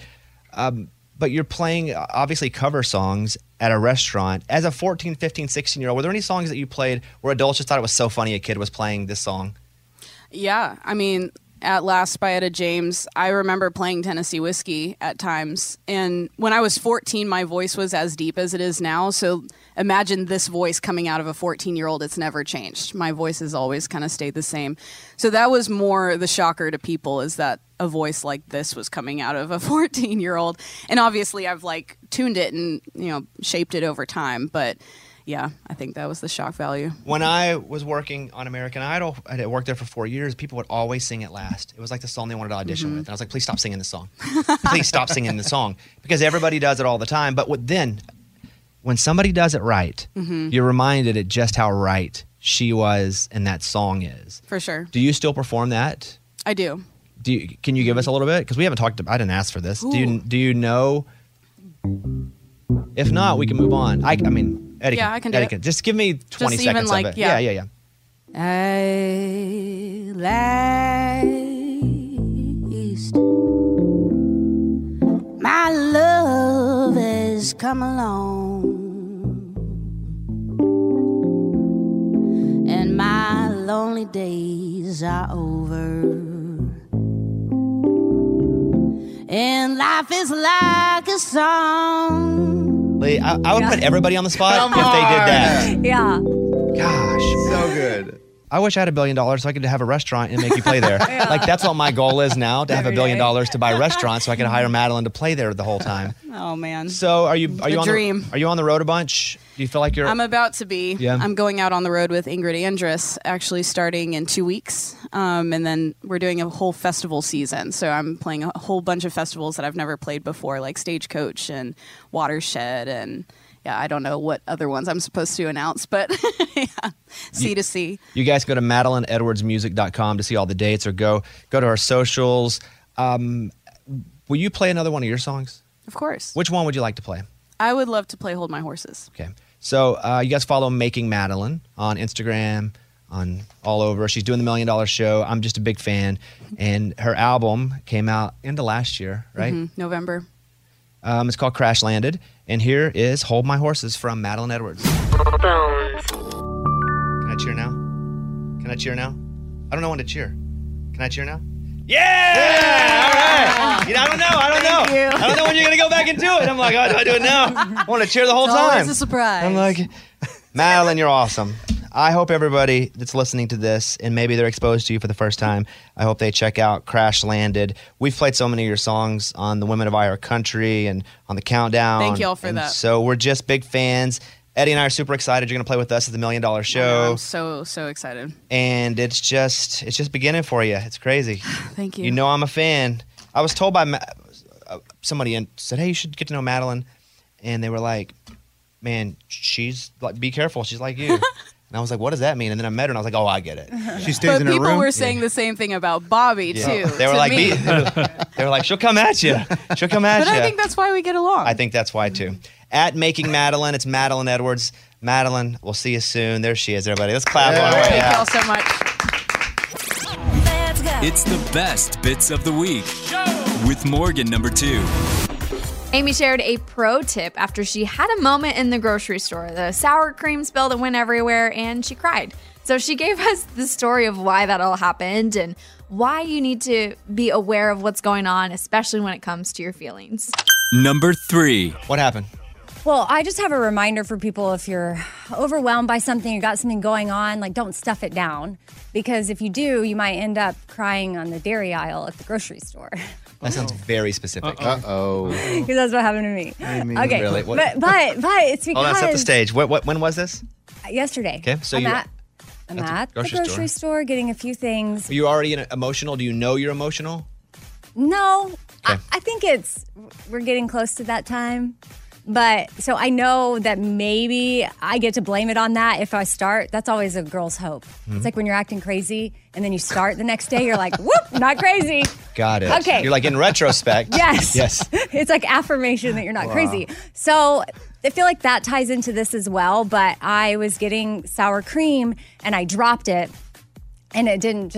But you're playing, obviously, cover songs at a restaurant. As a 14, 15, 16-year-old, were there any songs that you played where adults just thought it was so funny a kid was playing this song? Yeah, I mean, at Last by Etta James, I remember playing Tennessee Whiskey at times. And when I was 14, my voice was as deep as it is now. So imagine this voice coming out of a 14-year-old. It's never changed. My voice has always kind of stayed the same. So that was more the shocker to people, is that a voice like this was coming out of a 14-year-old. And obviously I've tuned it and, shaped it over time. But yeah, I think that was the shock value. When I was working on American Idol, I had worked there for 4 years, people would always sing it last. It was like the song they wanted to audition with. And I was like, please stop singing this song. Please stop singing the song. Because everybody does it all the time. But then, when somebody does it right, you're reminded of just how right she was and that song is. For sure. Do you still perform that? I do. Can you give us a little bit? Because we haven't talked. I didn't ask for this. Do you know? If not, we can move on. I mean, Eddie. Yeah, I can do it. Just give me 20 Just seconds even of it. yeah. Yeah. I last my love has come along, and my lonely days are over, and life is like a song. Lee, I would put everybody on the spot if they did that. Yeah. Gosh. So good. I wish I had $1 billion so I could have a restaurant and make you play there. Like, that's what my goal is now, to have $1 billion to buy a restaurant so I can hire Madeline to play there the whole time. Oh, man. So are you on dream. Are you on the road a bunch? Do you feel like you're... I'm about to be. Yeah. I'm going out on the road with Ingrid Andress, actually starting in 2 weeks. And then we're doing a whole festival season. So I'm playing a whole bunch of festivals that I've never played before, like Stagecoach and Watershed and... Yeah, I don't know what other ones I'm supposed to announce, but yeah, C2C. You guys go to MadelineEdwardsMusic.com to see all the dates, or go to our socials. Will you play another one of your songs? Of course. Which one would you like to play? I would love to play Hold My Horses. Okay. So you guys follow Making Madeline on Instagram, on all over. She's doing the $1 Million Show. I'm just a big fan. And her album came out into last year, right? November. It's called Crash Landed. And here is Hold My Horses from Madeline Edwards. Can I cheer now? Can I cheer now? I don't know when to cheer. Can I cheer now? Yeah! All right. I don't know. I don't know when you're going to go back and do it. I'm like, oh, do I do it now? I want to cheer the whole It's time. always a surprise. I'm like, Madeline, you're awesome. I hope everybody that's listening to this and maybe they're exposed to you for the first time, I hope they check out Crash Landed. We've played so many of your songs on the Women of Our Country and on the Countdown. Thank you all for and that. So we're just big fans. Eddie and I are super excited. You're going to play with us at the $1 Million Show. I'm so excited. And it's just beginning for you. It's crazy. Thank you. You know I'm a fan. I was told by somebody and said, hey, you should get to know Madeline. And they were like, man, she's like, be careful. She's like you. And I was like, what does that mean? And then I met her and I was like, oh, I get it. She stays in her room. People were saying the same thing about Bobby too. They were to like, me. they were like, she'll come at you. She'll come at But you. I think that's why we get along. I think that's why too. At Making Madeline, it's Madeline Edwards. Madeline, we'll see you soon. There she is, everybody. Let's clap on her way Thank out. y'all so much. It's the best bits of the week with Morgan number 2. Amy shared a pro tip after she had a moment in the grocery store. The sour cream spill that went everywhere and she cried. So she gave us the story of why that all happened and why you need to be aware of what's going on, especially when it comes to your feelings. Number 3. What happened? Well, I just have a reminder for people if you're overwhelmed by something, you got something going on, like don't stuff it down. Because if you do, you might end up crying on the dairy aisle at the grocery store. That sounds very specific. Uh-oh. Because that's what happened to me. Amy. Okay, Really? What- but it's because Hold on, set the stage. When was this? yesterday. Okay, so I'm you- at the grocery grocery store getting a few things. Are you already emotional? Do you know you're emotional? No, Okay. I think we're getting close to that time. But so I know that maybe I get to blame it on that if I start. That's always a girl's hope. Mm-hmm. It's like when you're acting crazy and then you start the next day, you're like, whoop, not crazy. Got it. Okay. You're like in retrospect. Yes. Yes. It's like affirmation that you're not crazy. So I feel like that ties into this as well. But I was getting sour cream and I dropped it and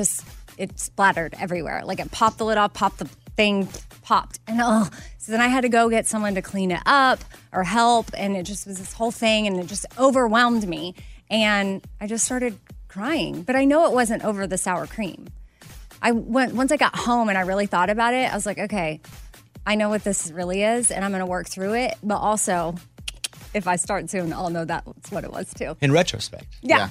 it splattered everywhere. Like it popped the lid off, popped the thing, popped. And so then I had to go get someone to clean it up or help. And it just was this whole thing and it just overwhelmed me. And I just started crying. But I know it wasn't over the sour cream. Once I got home and I really thought about it, I was like, okay, I know what this really is and I'm going to work through it. But also, if I start soon, I'll know that's what it was too. In retrospect. Yeah.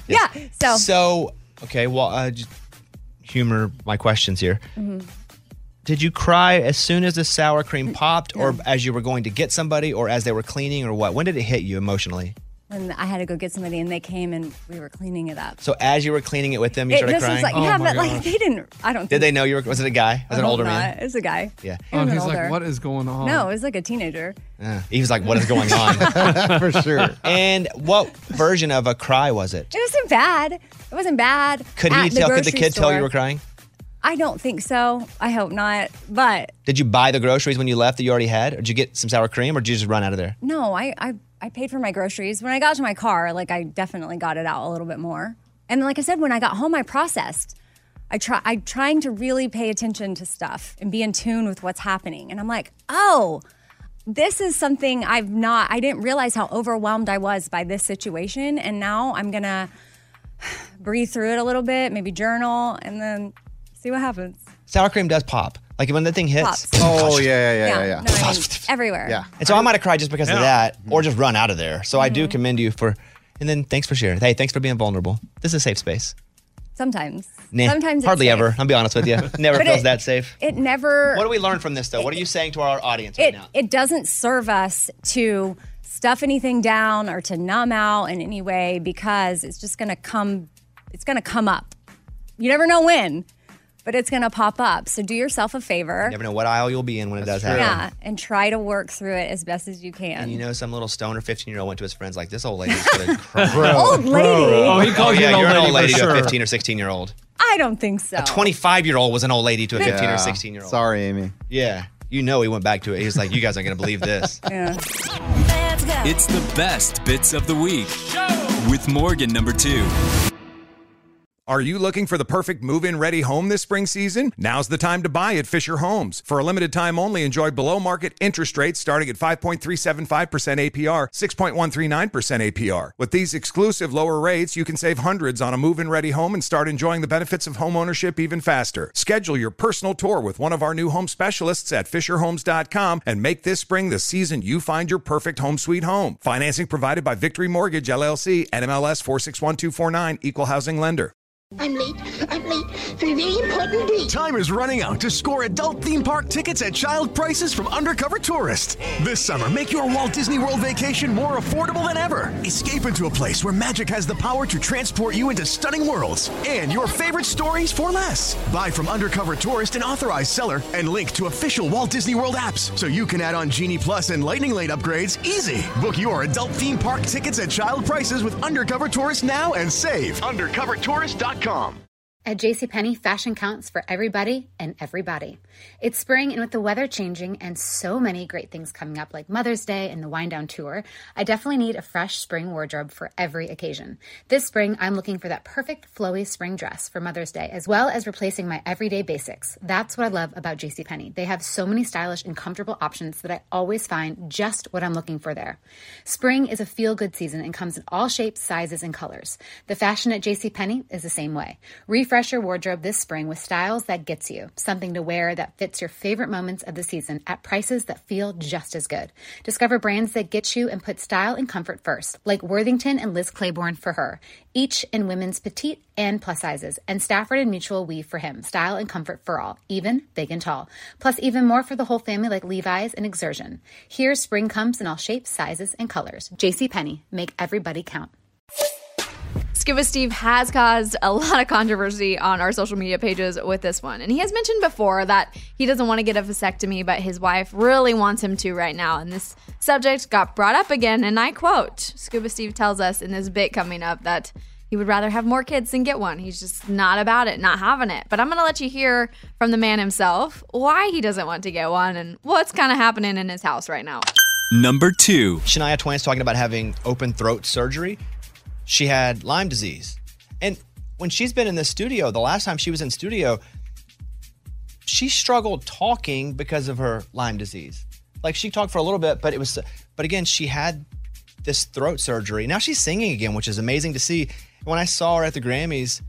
So, okay, well, just humor my questions here. Mhm. Did you cry as soon as the sour cream popped or as you were going to get somebody or as they were cleaning or what? When did it hit you emotionally? And I had to go get somebody and they came and we were cleaning it up. So as you were cleaning it with them, you started this crying? was like, but like they didn't, I don't think. Did they know you were, was it a guy? Was it an older man? It was a guy. Yeah. He was he's older. like, what is going on? No, it was like a teenager. He was like, what is going on? For sure. And what version of a cry was it? It wasn't bad. It wasn't bad. Could the grocery kid tell you store. were crying? I don't think so. I hope not. But Did you buy the groceries when you left that you already had? Or did you get some sour cream or did you just run out of there? no, I paid for my groceries. When I got to my car, like I definitely got it out a little bit more. And like I said, when I got home, I processed. I'm trying to really pay attention to stuff and be in tune with what's happening. And I'm like, oh, this is something I didn't realize how overwhelmed I was by this situation. And now I'm going to breathe through it a little bit, maybe journal, and then see what happens. Sour cream does pop. Like when the thing hits. Pops. Oh, yeah. No, I mean, everywhere. Yeah. And so I might have cried just because of that or just run out of there. So I do commend you for, and then thanks for sharing. Hey, thanks for being vulnerable. This is a safe space. Sometimes. Nah, Sometimes it's hardly safe. ever. I'll be honest with you. Never But feels that safe. It never. What do we learn from this though? What are you saying to our audience right now? It doesn't serve us to stuff anything down or to numb out in any way because it's just going to come. It's going to come up. You never know when, but it's going to pop up. So do yourself a favor. You never know what aisle you'll be in when it does happen. Yeah, and try to work through it as best as you can. And you know, some little stoner 15-year-old went to his friends like, this old lady's going to cry. Old lady? Oh, he called you yeah, an old you're an lady old lady for to a sure. 15 or 16-year-old. I don't think so. A 25-year-old was an old lady to a 15 or Yeah. 16-year-old. Sorry, Amy. Yeah. You know he went back to it. He was like, you guys aren't going to believe this. Yeah. It's the best bits of the week with Morgan number 2. Are you looking for the perfect move-in ready home this spring season? Now's the time to buy at Fisher Homes. For a limited time only, enjoy below-market interest rates starting at 5.375% APR, 6.139% APR. With these exclusive lower rates, you can save hundreds on a move-in ready home and start enjoying the benefits of home ownership even faster. Schedule your personal tour with one of our new home specialists at FisherHomes.com and make this spring the season you find your perfect home sweet home. Financing provided by Victory Mortgage, LLC, NMLS 461249, Equal Housing Lender. I'm late for a very important date. Time is running out to score adult theme park tickets at child prices from Undercover Tourist. This summer, make your Walt Disney World vacation more affordable than ever. Escape into a place where magic has the power to transport you into stunning worlds and your favorite stories for less. Buy from Undercover Tourist, an authorized seller, and link to official Walt Disney World apps so you can add on Genie Plus and Lightning Lane upgrades easy. Book your adult theme park tickets at child prices with Undercover Tourist now and save. UndercoverTourist.com. At JCPenney, fashion counts for everybody and everybody. It's spring, and with the weather changing and so many great things coming up like Mother's Day and the Wind Down Tour, I definitely need a fresh spring wardrobe for every occasion. This spring, I'm looking for that perfect flowy spring dress for Mother's Day, as well as replacing my everyday basics. That's what I love about JCPenney. They have so many stylish and comfortable options that I always find just what I'm looking for there. Spring is a feel-good season and comes in all shapes, sizes, and colors. The fashion at JCPenney is the same way. Refresh your wardrobe this spring with styles that gets you, something to wear that fits your favorite moments of the season at prices that feel just as good. Discover brands that get you and put style and comfort first, like Worthington and Liz Claiborne for her, each in women's petite and plus sizes, and Stafford and Mutual Weave for him, style and comfort for all, even big and tall. Plus even more for the whole family like Levi's and Exertion. Here, spring comes in all shapes, sizes, and colors. JCPenney, make everybody count. Scuba Steve has caused a lot of controversy on our social media pages with this one. And he has mentioned before that he doesn't want to get a vasectomy, but his wife really wants him to right now. And this subject got brought up again, and I quote, Scuba Steve tells us in this bit coming up that he would rather have more kids than get one. He's just not about it, not having it. But I'm going to let you hear from the man himself why he doesn't want to get one and what's kind of happening in his house right now. Number 2. Shania Twain's talking about having open throat surgery. She had Lyme disease. And when she's been in the studio, the last time she was in studio, she struggled talking because of her Lyme disease. Like she talked for a little bit, but again, she had this throat surgery. Now she's singing again, which is amazing to see. When I saw her at the Grammys,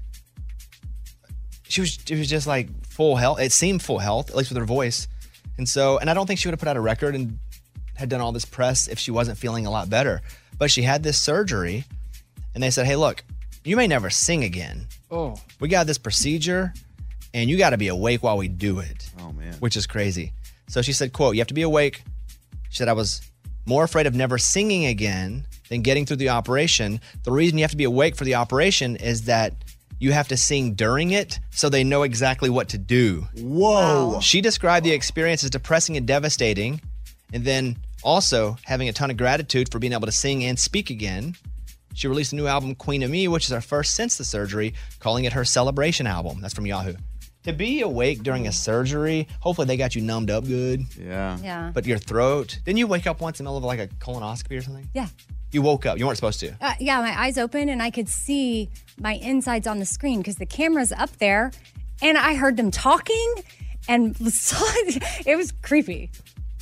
it was just like full health. It seemed full health, at least with her voice. And I don't think she would have put out a record and had done all this press if she wasn't feeling a lot better. But she had this surgery. And they said, hey, look, you may never sing again. Oh. We got this procedure, and you got to be awake while we do it. Oh, man. Which is crazy. So she said, quote, you have to be awake. She said, I was more afraid of never singing again than getting through the operation. The reason you have to be awake for the operation is that you have to sing during it so they know exactly what to do. Whoa. Wow. She described the experience as depressing and devastating, and then also having a ton of gratitude for being able to sing and speak again. She released a new album, Queen of Me, which is her first since the surgery, calling it her celebration album. That's from Yahoo. To be awake during a surgery, hopefully they got you numbed up good. Yeah. But your throat, didn't you wake up once in the middle of like a colonoscopy or something? Yeah. You woke up. You weren't supposed to. Yeah, my eyes open and I could see my insides on the screen because the camera's up there and I heard them talking and it was creepy.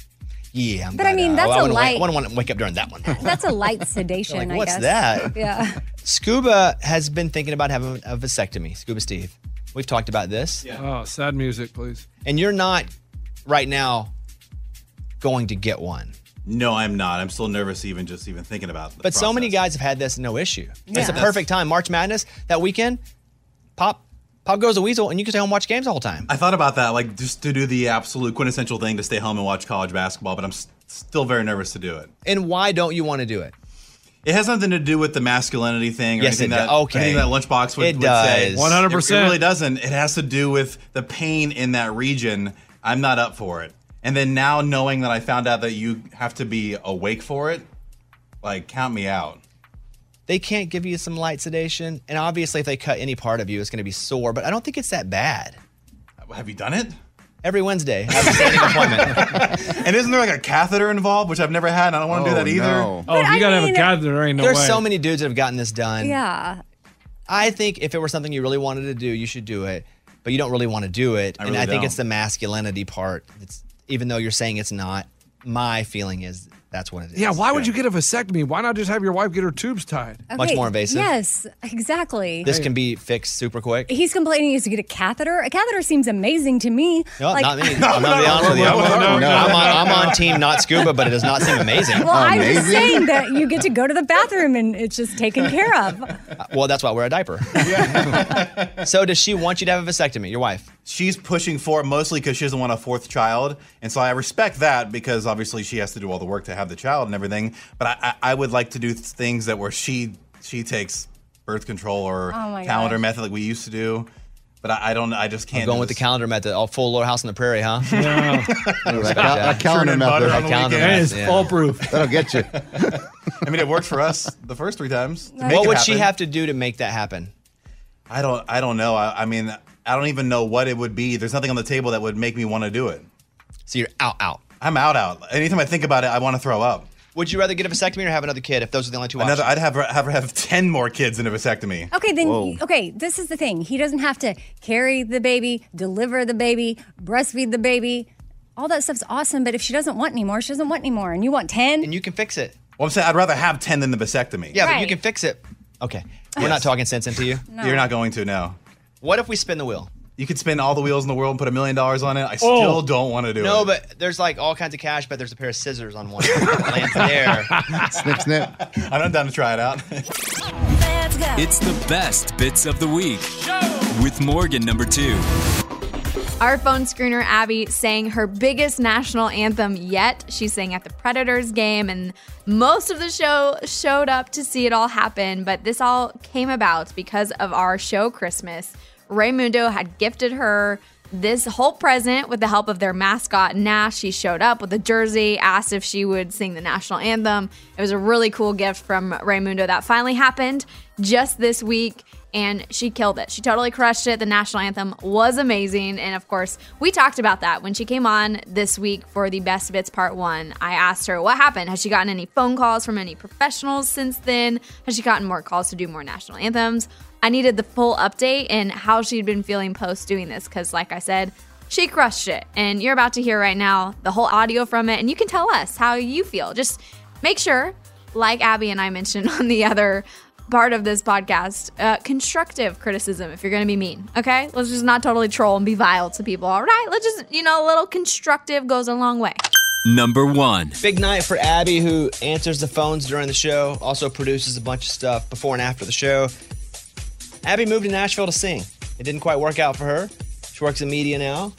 Yeah, But I mean, that's a light. I wouldn't want to wake up during that one. That's a light sedation, Like, what's I guess. that? Yeah. Scuba has been thinking about having a vasectomy. Scuba Steve. We've talked about this. Yeah. Oh, sad music, please. And you're not right now going to get one. No, I'm not. I'm still nervous even thinking about it. But so many guys have had this, no issue. Yeah. It's a perfect time. March Madness, that weekend, Pop goes the weasel, and you can stay home and watch games the whole time. I thought about that, like just to do the absolute quintessential thing to stay home and watch college basketball, but I'm still very nervous to do it. And why don't you want to do it? It has nothing to do with the masculinity thing or Yes, anything it that, does. Okay. anything that Lunchbox would say. 100%. It really doesn't. It has to do with the pain in that region. I'm not up for it. And then now knowing that I found out that you have to be awake for it, like count me out. They can't give you some light sedation. And obviously, if they cut any part of you, it's going to be sore. But I don't think it's that bad. Have you done it? Every Wednesday. I have a standing appointment. And isn't there like a catheter involved, which I've never had, and I don't want to do that either? Oh, if you got to have a catheter, there ain't no way. There's so many dudes that have gotten this done. Yeah. I think if it were something you really wanted to do, you should do it. But you don't really want to do it. I And really I think don't. it's the masculinity part. It's even though you're saying it's not, my feeling is that's what it is. Yeah, why would you get a vasectomy? Why not just have your wife get her tubes tied? Much more invasive. Yes, exactly. This can be fixed super quick. He's complaining he has to get a catheter. A catheter seems amazing to me. No, not me. I'm going to be honest with you. I'm on team not scuba, but it does not seem amazing. Well, I'm just saying that you get to go to the bathroom and it's just taken care of. Well, that's why I wear a diaper. So does she want you to have a vasectomy, your wife? She's pushing for it mostly because she doesn't want a fourth child. And so I respect that because obviously she has to do all the work to have the child and everything. But I would like to do things that where she takes birth control or calendar method like we used to do. But I just can't. I'm going with the calendar method. All full Little House on the Prairie, huh? Yeah. That calendar method. That is foolproof. That'll get you. I mean, it worked for us the first 3 times. What would she have to do to make that happen? I don't know. I mean, I don't even know what it would be. There's nothing on the table that would make me want to do it. So you're out. I'm out. Anytime I think about it, I want to throw up. Would you rather get a vasectomy or have another kid if those are the only two options? I'd have 10 more kids than a vasectomy. Okay, then, this is the thing. He doesn't have to carry the baby, deliver the baby, breastfeed the baby. All that stuff's awesome, but if she doesn't want any more, she doesn't want any more. And you want 10? And you can fix it. Well, I'm saying I'd rather have 10 than the vasectomy. Yeah, but you can fix it. Okay. We're not talking sense into you? You're not going to, no. What if we spin the wheel? You could spin all the wheels in the world and put $1 million on it. I still don't want to do it. No, but there's like all kinds of cash, but there's a pair of scissors on one. Lands there. Snip, snip. I'm down to try it out. It's the best bits of the week with Morgan number 2. Our phone screener, Abby, sang her biggest national anthem yet. She sang at the Predators game, and most of the show showed up to see it all happen. But this all came about because of our show Christmas. Raymundo had gifted her this whole present with the help of their mascot, Nash. She showed up with a jersey, asked if she would sing the national anthem. It was a really cool gift from Raymundo that finally happened just this week, and she killed it. She totally crushed it. The national anthem was amazing, and of course, we talked about that when she came on this week for the Best Bits Part 1. I asked her what happened. Has she gotten any phone calls from any professionals since then? Has she gotten more calls to do more national anthems? I needed the full update and how she'd been feeling post doing this because, like I said, she crushed it. And you're about to hear right now the whole audio from it, and you can tell us how you feel. Just make sure, like Abby and I mentioned on the other part of this podcast, constructive criticism if you're going to be mean, okay? Let's just not totally troll and be vile to people, all right? Let's just, a little constructive goes a long way. Number 1. Big night for Abby, who answers the phones during the show, also produces a bunch of stuff before and after the show. Abby moved to Nashville to sing. It didn't quite work out for her. She works in media now.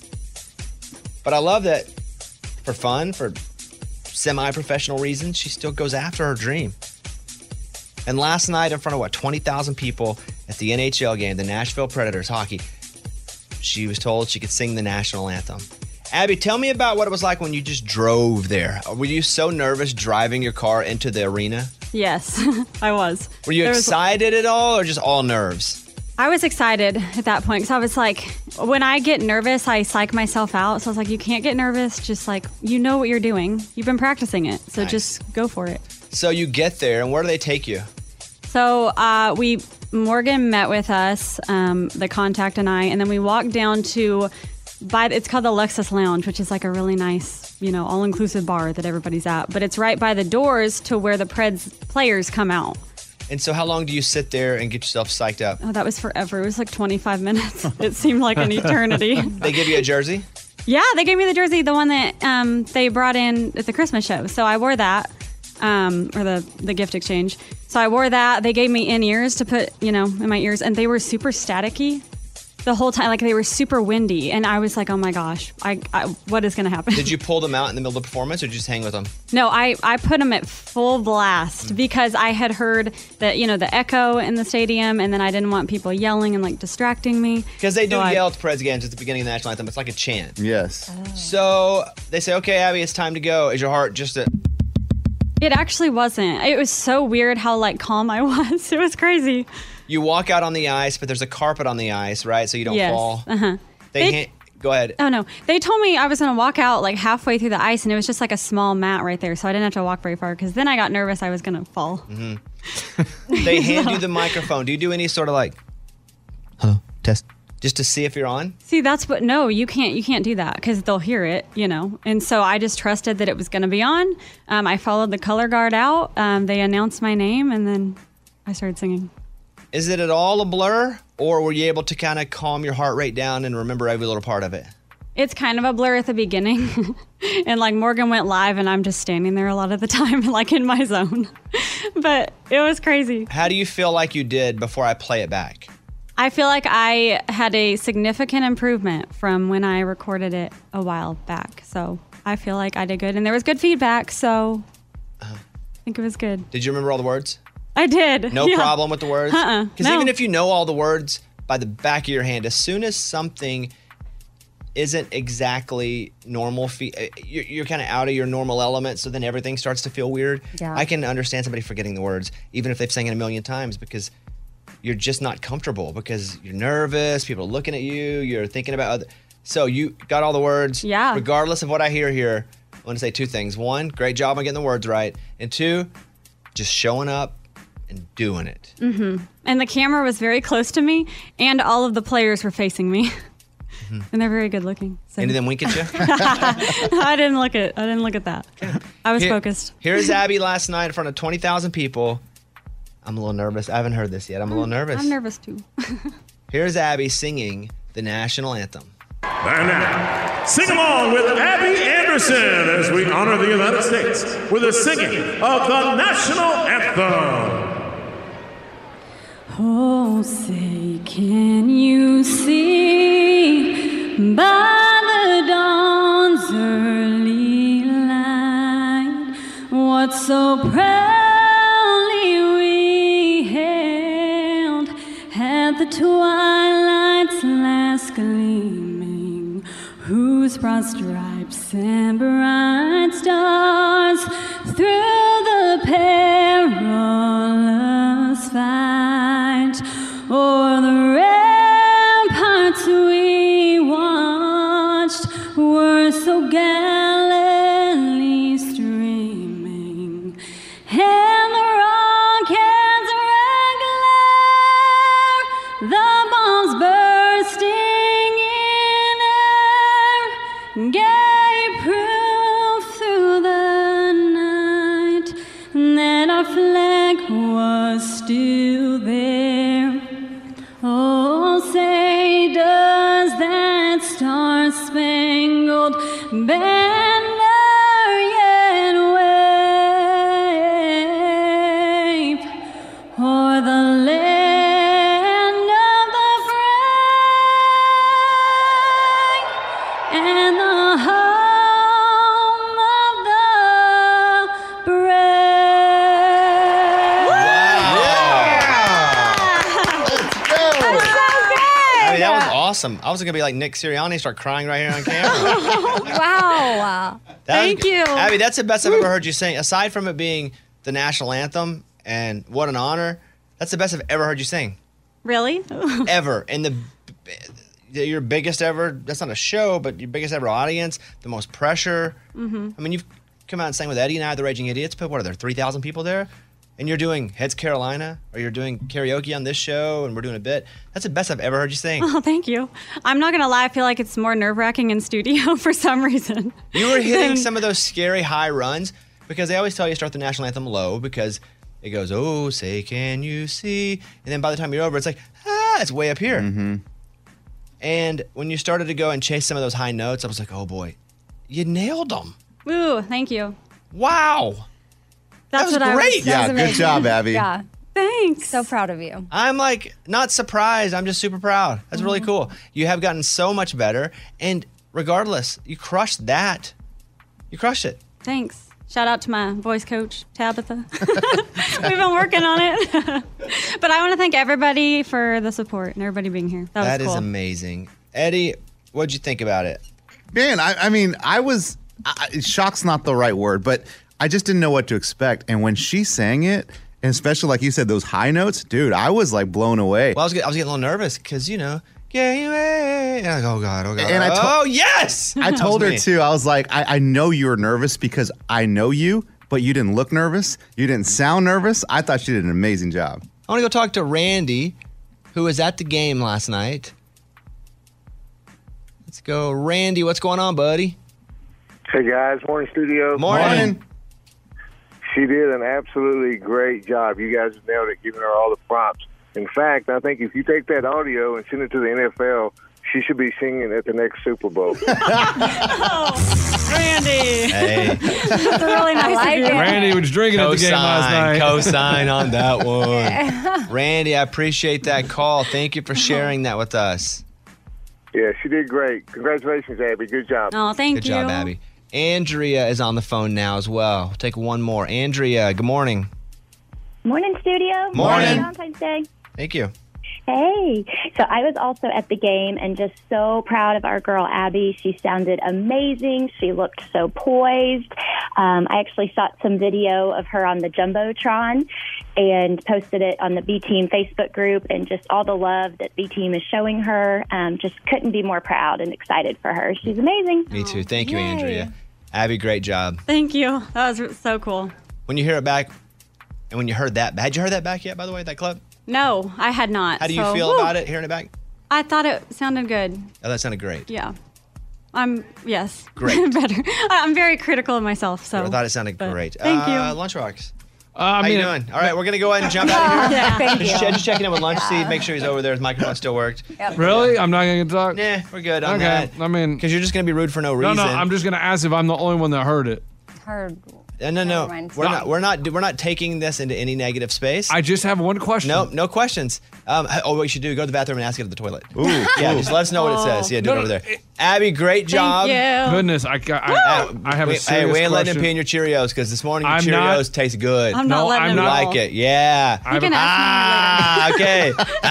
But I love that for fun, for semi-professional reasons, she still goes after her dream. And last night in front of, 20,000 people at the NHL game, the Nashville Predators hockey, she was told she could sing the national anthem. Abby, tell me about what it was like when you just drove there. Were you so nervous driving your car into the arena? Yes, I was. Were you excited at all or just all nerves? I was excited at that point because I was like, when I get nervous, I psych myself out. So I was like, you can't get nervous. Just like, you know what you're doing. You've been practicing it. So just go for it. So you get there, and where do they take you? So Morgan met with us, the contact and I, and then we walked down to, it's called the Lexus Lounge, which is like a really nice, all-inclusive bar that everybody's at. But it's right by the doors to where the Preds players come out. And so how long do you sit there and get yourself psyched up? Oh, that was forever. It was like 25 minutes. It seemed like an eternity. They give you a jersey? Yeah, they gave me the jersey, the one that they brought in at the Christmas show. So I wore that, or the gift exchange. So I wore that. They gave me in-ears to put, in my ears. And they were super staticky the whole time. Like, they were super windy. And I was like, oh my gosh, what is going to happen? Did you pull them out in the middle of the performance or did you just hang with them? No, I put them at full blast because I had heard that, the echo in the stadium, and then I didn't want people yelling and like distracting me. Because they do yell at the Preds games at the beginning of the national anthem. It's like a chant. Yes. So they say, okay, Abby, it's time to go. Is your heart just a... It actually wasn't. It was so weird how like calm I was. It was crazy. You walk out on the ice, but there's a carpet on the ice, right? So you don't fall. Uh-huh. Go ahead. Oh, no. They told me I was going to walk out like halfway through the ice, and it was just like a small mat right there. So I didn't have to walk very far because then I got nervous I was going to fall. Mm-hmm. They hand you the microphone. Do you do any sort of like, hello, test, just to see if you're on? See, that's what. No, you can't do that because they'll hear it, And so I just trusted that it was going to be on. I followed the color guard out. They announced my name, and then I started singing. Is it at all a blur, or were you able to kind of calm your heart rate down and remember every little part of it? It's kind of a blur at the beginning. And like Morgan went live and I'm just standing there a lot of the time, like in my zone. But it was crazy. How do you feel like you did before I play it back? I feel like I had a significant improvement from when I recorded it a while back. So I feel like I did good. And there was good feedback, so I think it was good. Did you remember all the words? I did. No problem with the words? Because no. even if you know all the words by the back of your hand, as soon as something isn't exactly normal, you're kind of out of your normal element, so then everything starts to feel weird. Yeah. I can understand somebody forgetting the words, even if they've sang it a million times, because you're just not comfortable, because you're nervous, people are looking at you, you're thinking about other. So you got all the words. Yeah. Regardless of what I hear here, I want to say two things. One, great job on getting the words right. And two, just showing up and doing it. Mm-hmm. And the camera was very close to me, and all of the players were facing me. And they're very good looking. So. Any of them wink at you? I didn't look at that. I was focused. Here's Abby last night in front of 20,000 people. I'm a little nervous. I haven't heard this yet. I'm a little nervous. I'm nervous too. Here's Abby singing the national anthem. And now, sing along with Abby Anderson as we honor the United States with the singing of the national anthem. Oh, say, can you see by the dawn's early light what so proudly we hailed at the twilight's last gleaming, whose broad stripes and bright stars through the perilous fight o'er the ramparts we watched were so gallantly streaming, and the rockets regular, the bombs bursting in air, gave proof through the night that our flag was still there. Oh, say, does that star-spangled banner yet wave o'er the land of the free and the home of the brave? I mean, that was awesome. I was going to be like Nick Sirianni, start crying right here on camera. Wow. Thank you. Abby, that's the best I've ever heard you sing. Aside from it being the national anthem, and what an honor, that's the best I've ever heard you sing. Really? Ever. And your biggest ever, that's not a show, but your biggest ever audience, the most pressure. Mm-hmm. I mean, you've come out and sang with Eddie and I, the Raging Idiots, but what are there, 3,000 people there? And you're doing Heads Carolina, or you're doing karaoke on this show, and we're doing a bit. That's the best I've ever heard you sing. Oh, thank you. I'm not going to lie. I feel like it's more nerve-wracking in studio for some reason. You were hitting some of those scary high runs, because they always tell you start the national anthem low, because it goes, oh, say, can you see? And then by the time you're over, it's like, it's way up here. Mm-hmm. And when you started to go and chase some of those high notes, I was like, oh boy, you nailed them. Ooh, thank you. Wow. That's that was what great. Yeah, good job, Abby. Yeah. Thanks. So proud of you. I'm like, not surprised. I'm just super proud. That's really cool. You have gotten so much better. And regardless, you crushed that. You crushed it. Thanks. Shout out to my voice coach, Tabitha. We've been working on it. But I want to thank everybody for the support and everybody being here. That was cool. Is amazing. Eddie, what'd you think about it? Man, I mean, shock's not the right word, but I just didn't know what to expect. And when she sang it, and especially like you said, those high notes, dude, I was like blown away. Well, I was getting a little nervous because, you know, and I go, oh God. And oh, yes! I told her too, I was like, I know you're nervous because I know you, but you didn't look nervous. You didn't sound nervous. I thought she did an amazing job. I want to go talk to Randy, who was at the game last night. Let's go. Randy, what's going on, buddy? Hey, guys. Morning, studio. Morning. She did an absolutely great job. You guys nailed it, giving her all the props. In fact, I think if you take that audio and send it to the NFL, she should be singing at the next Super Bowl. Randy. Hey. That's really nice of you. Randy was drinking at the game last night. Co-sign on that one. Randy, I appreciate that call. Thank you for sharing that with us. Yeah, she did great. Congratulations, Abby. Good job. Oh, thank Good you. job, Abby. Andrea is on the phone now as well. We'll take one more. Andrea, good morning. Morning, studio. Morning. Happy Valentine's Day. Thank you. Hey. So I was also at the game and just so proud of our girl, Abby. She sounded amazing. She looked so poised. I actually shot some video of her on the Jumbotron and posted it on the B-Team Facebook group, and just all the love that B-Team is showing her. Just couldn't be more proud and excited for her. She's amazing. Me too. Thank you, Yay. Andrea. Abby, great job. Thank you. That was so cool. When you hear it back, and when you heard that, had you heard that back yet, by the way, that clip? No, I had not. How do you feel about it, hearing it back? I thought it sounded good. Oh, that sounded great. Yeah. Yes. Great. Better. I'm very critical of myself, so. I thought it sounded great. Thank you. Lunchbox. How you doing? All right, we're going to go ahead and jump out of here. Yeah, thank you. Just checking in with Lunch, see, make sure he's over there. His microphone still worked. Really? I'm not going to talk? Nah, we're good on Okay. that. I mean, because you're just going to be rude for no reason. No, I'm just going to ask if I'm the only one that heard it. Heard. No. We're not taking this into any negative space. I just have one question. No questions. What you should do, go to the bathroom and ask it at the toilet. Ooh. Yeah, just let us know what it says. Yeah, do it over there. Abby, great job. Thank you. Goodness, I have a serious Hey, we ain't letting him question. pee in your Cheerios because this morning your I'm Cheerios taste good. I'm not letting him like roll. it. Yeah. You can ask me later.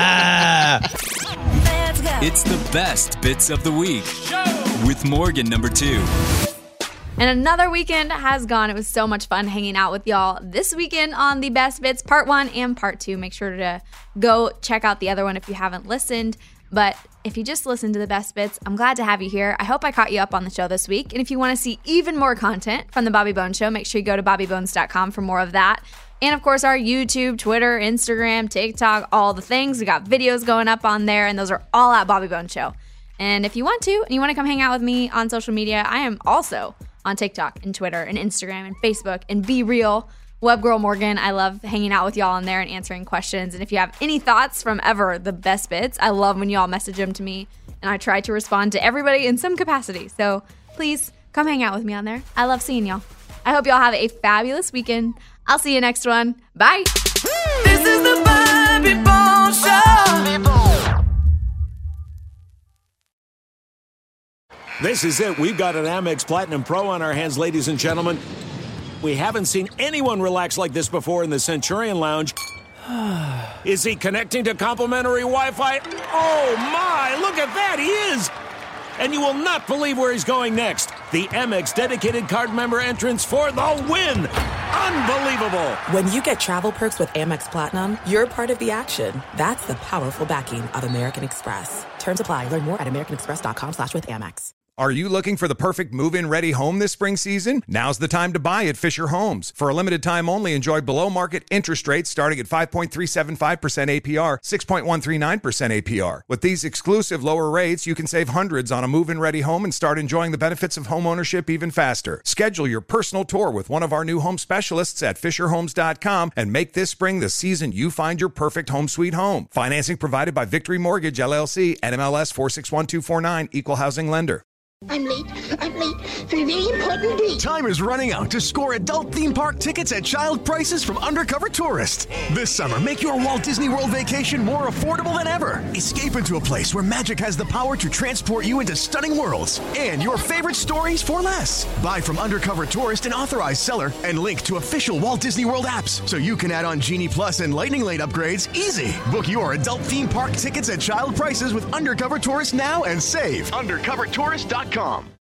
Okay. It's the best bits of the week with Morgan number 2. And another weekend has gone. It was so much fun hanging out with y'all this weekend on the Best Bits Part 1 and Part 2. Make sure to go check out the other one if you haven't listened. But if you just listened to the Best Bits, I'm glad to have you here. I hope I caught you up on the show this week. And if you want to see even more content from the Bobby Bones Show, make sure you go to bobbybones.com for more of that. And of course, our YouTube, Twitter, Instagram, TikTok, all the things. We got videos going up on there, and those are all at Bobby Bones Show. And if you want to, and you want to come hang out with me on social media, I am also on TikTok and Twitter and Instagram and Facebook and Be Real. Web Girl Morgan. I love hanging out with y'all on there and answering questions. And if you have any thoughts from ever the Best Bits, I love when y'all message them to me. And I try to respond to everybody in some capacity. So please come hang out with me on there. I love seeing y'all. I hope y'all have a fabulous weekend. I'll see you next one. Bye. This is the Bobby Bones Show. This is it. We've got an Amex Platinum Pro on our hands, ladies and gentlemen. We haven't seen anyone relax like this before in the Centurion Lounge. Is he connecting to complimentary Wi-Fi? Oh, my. Look at that. He is. And you will not believe where he's going next. The Amex dedicated card member entrance for the win. Unbelievable. When you get travel perks with Amex Platinum, you're part of the action. That's the powerful backing of American Express. Terms apply. Learn more at americanexpress.com/withAmex. Are you looking for the perfect move-in ready home this spring season? Now's the time to buy at Fisher Homes. For a limited time only, enjoy below-market interest rates starting at 5.375% APR, 6.139% APR. With these exclusive lower rates, you can save hundreds on a move-in ready home and start enjoying the benefits of home ownership even faster. Schedule your personal tour with one of our new home specialists at FisherHomes.com and make this spring the season you find your perfect home sweet home. Financing provided by Victory Mortgage, LLC, NMLS 461249, Equal Housing Lender. I'm late for a very important date. Time is running out to score adult theme park tickets at child prices from Undercover Tourist. This summer, make your Walt Disney World vacation more affordable than ever. Escape into a place where magic has the power to transport you into stunning worlds and your favorite stories for less. Buy from Undercover Tourist, an authorized seller, and link to official Walt Disney World apps so you can add on Genie Plus and Lightning Lane upgrades easy. Book your adult theme park tickets at child prices with Undercover Tourist now and save. UndercoverTourist.com.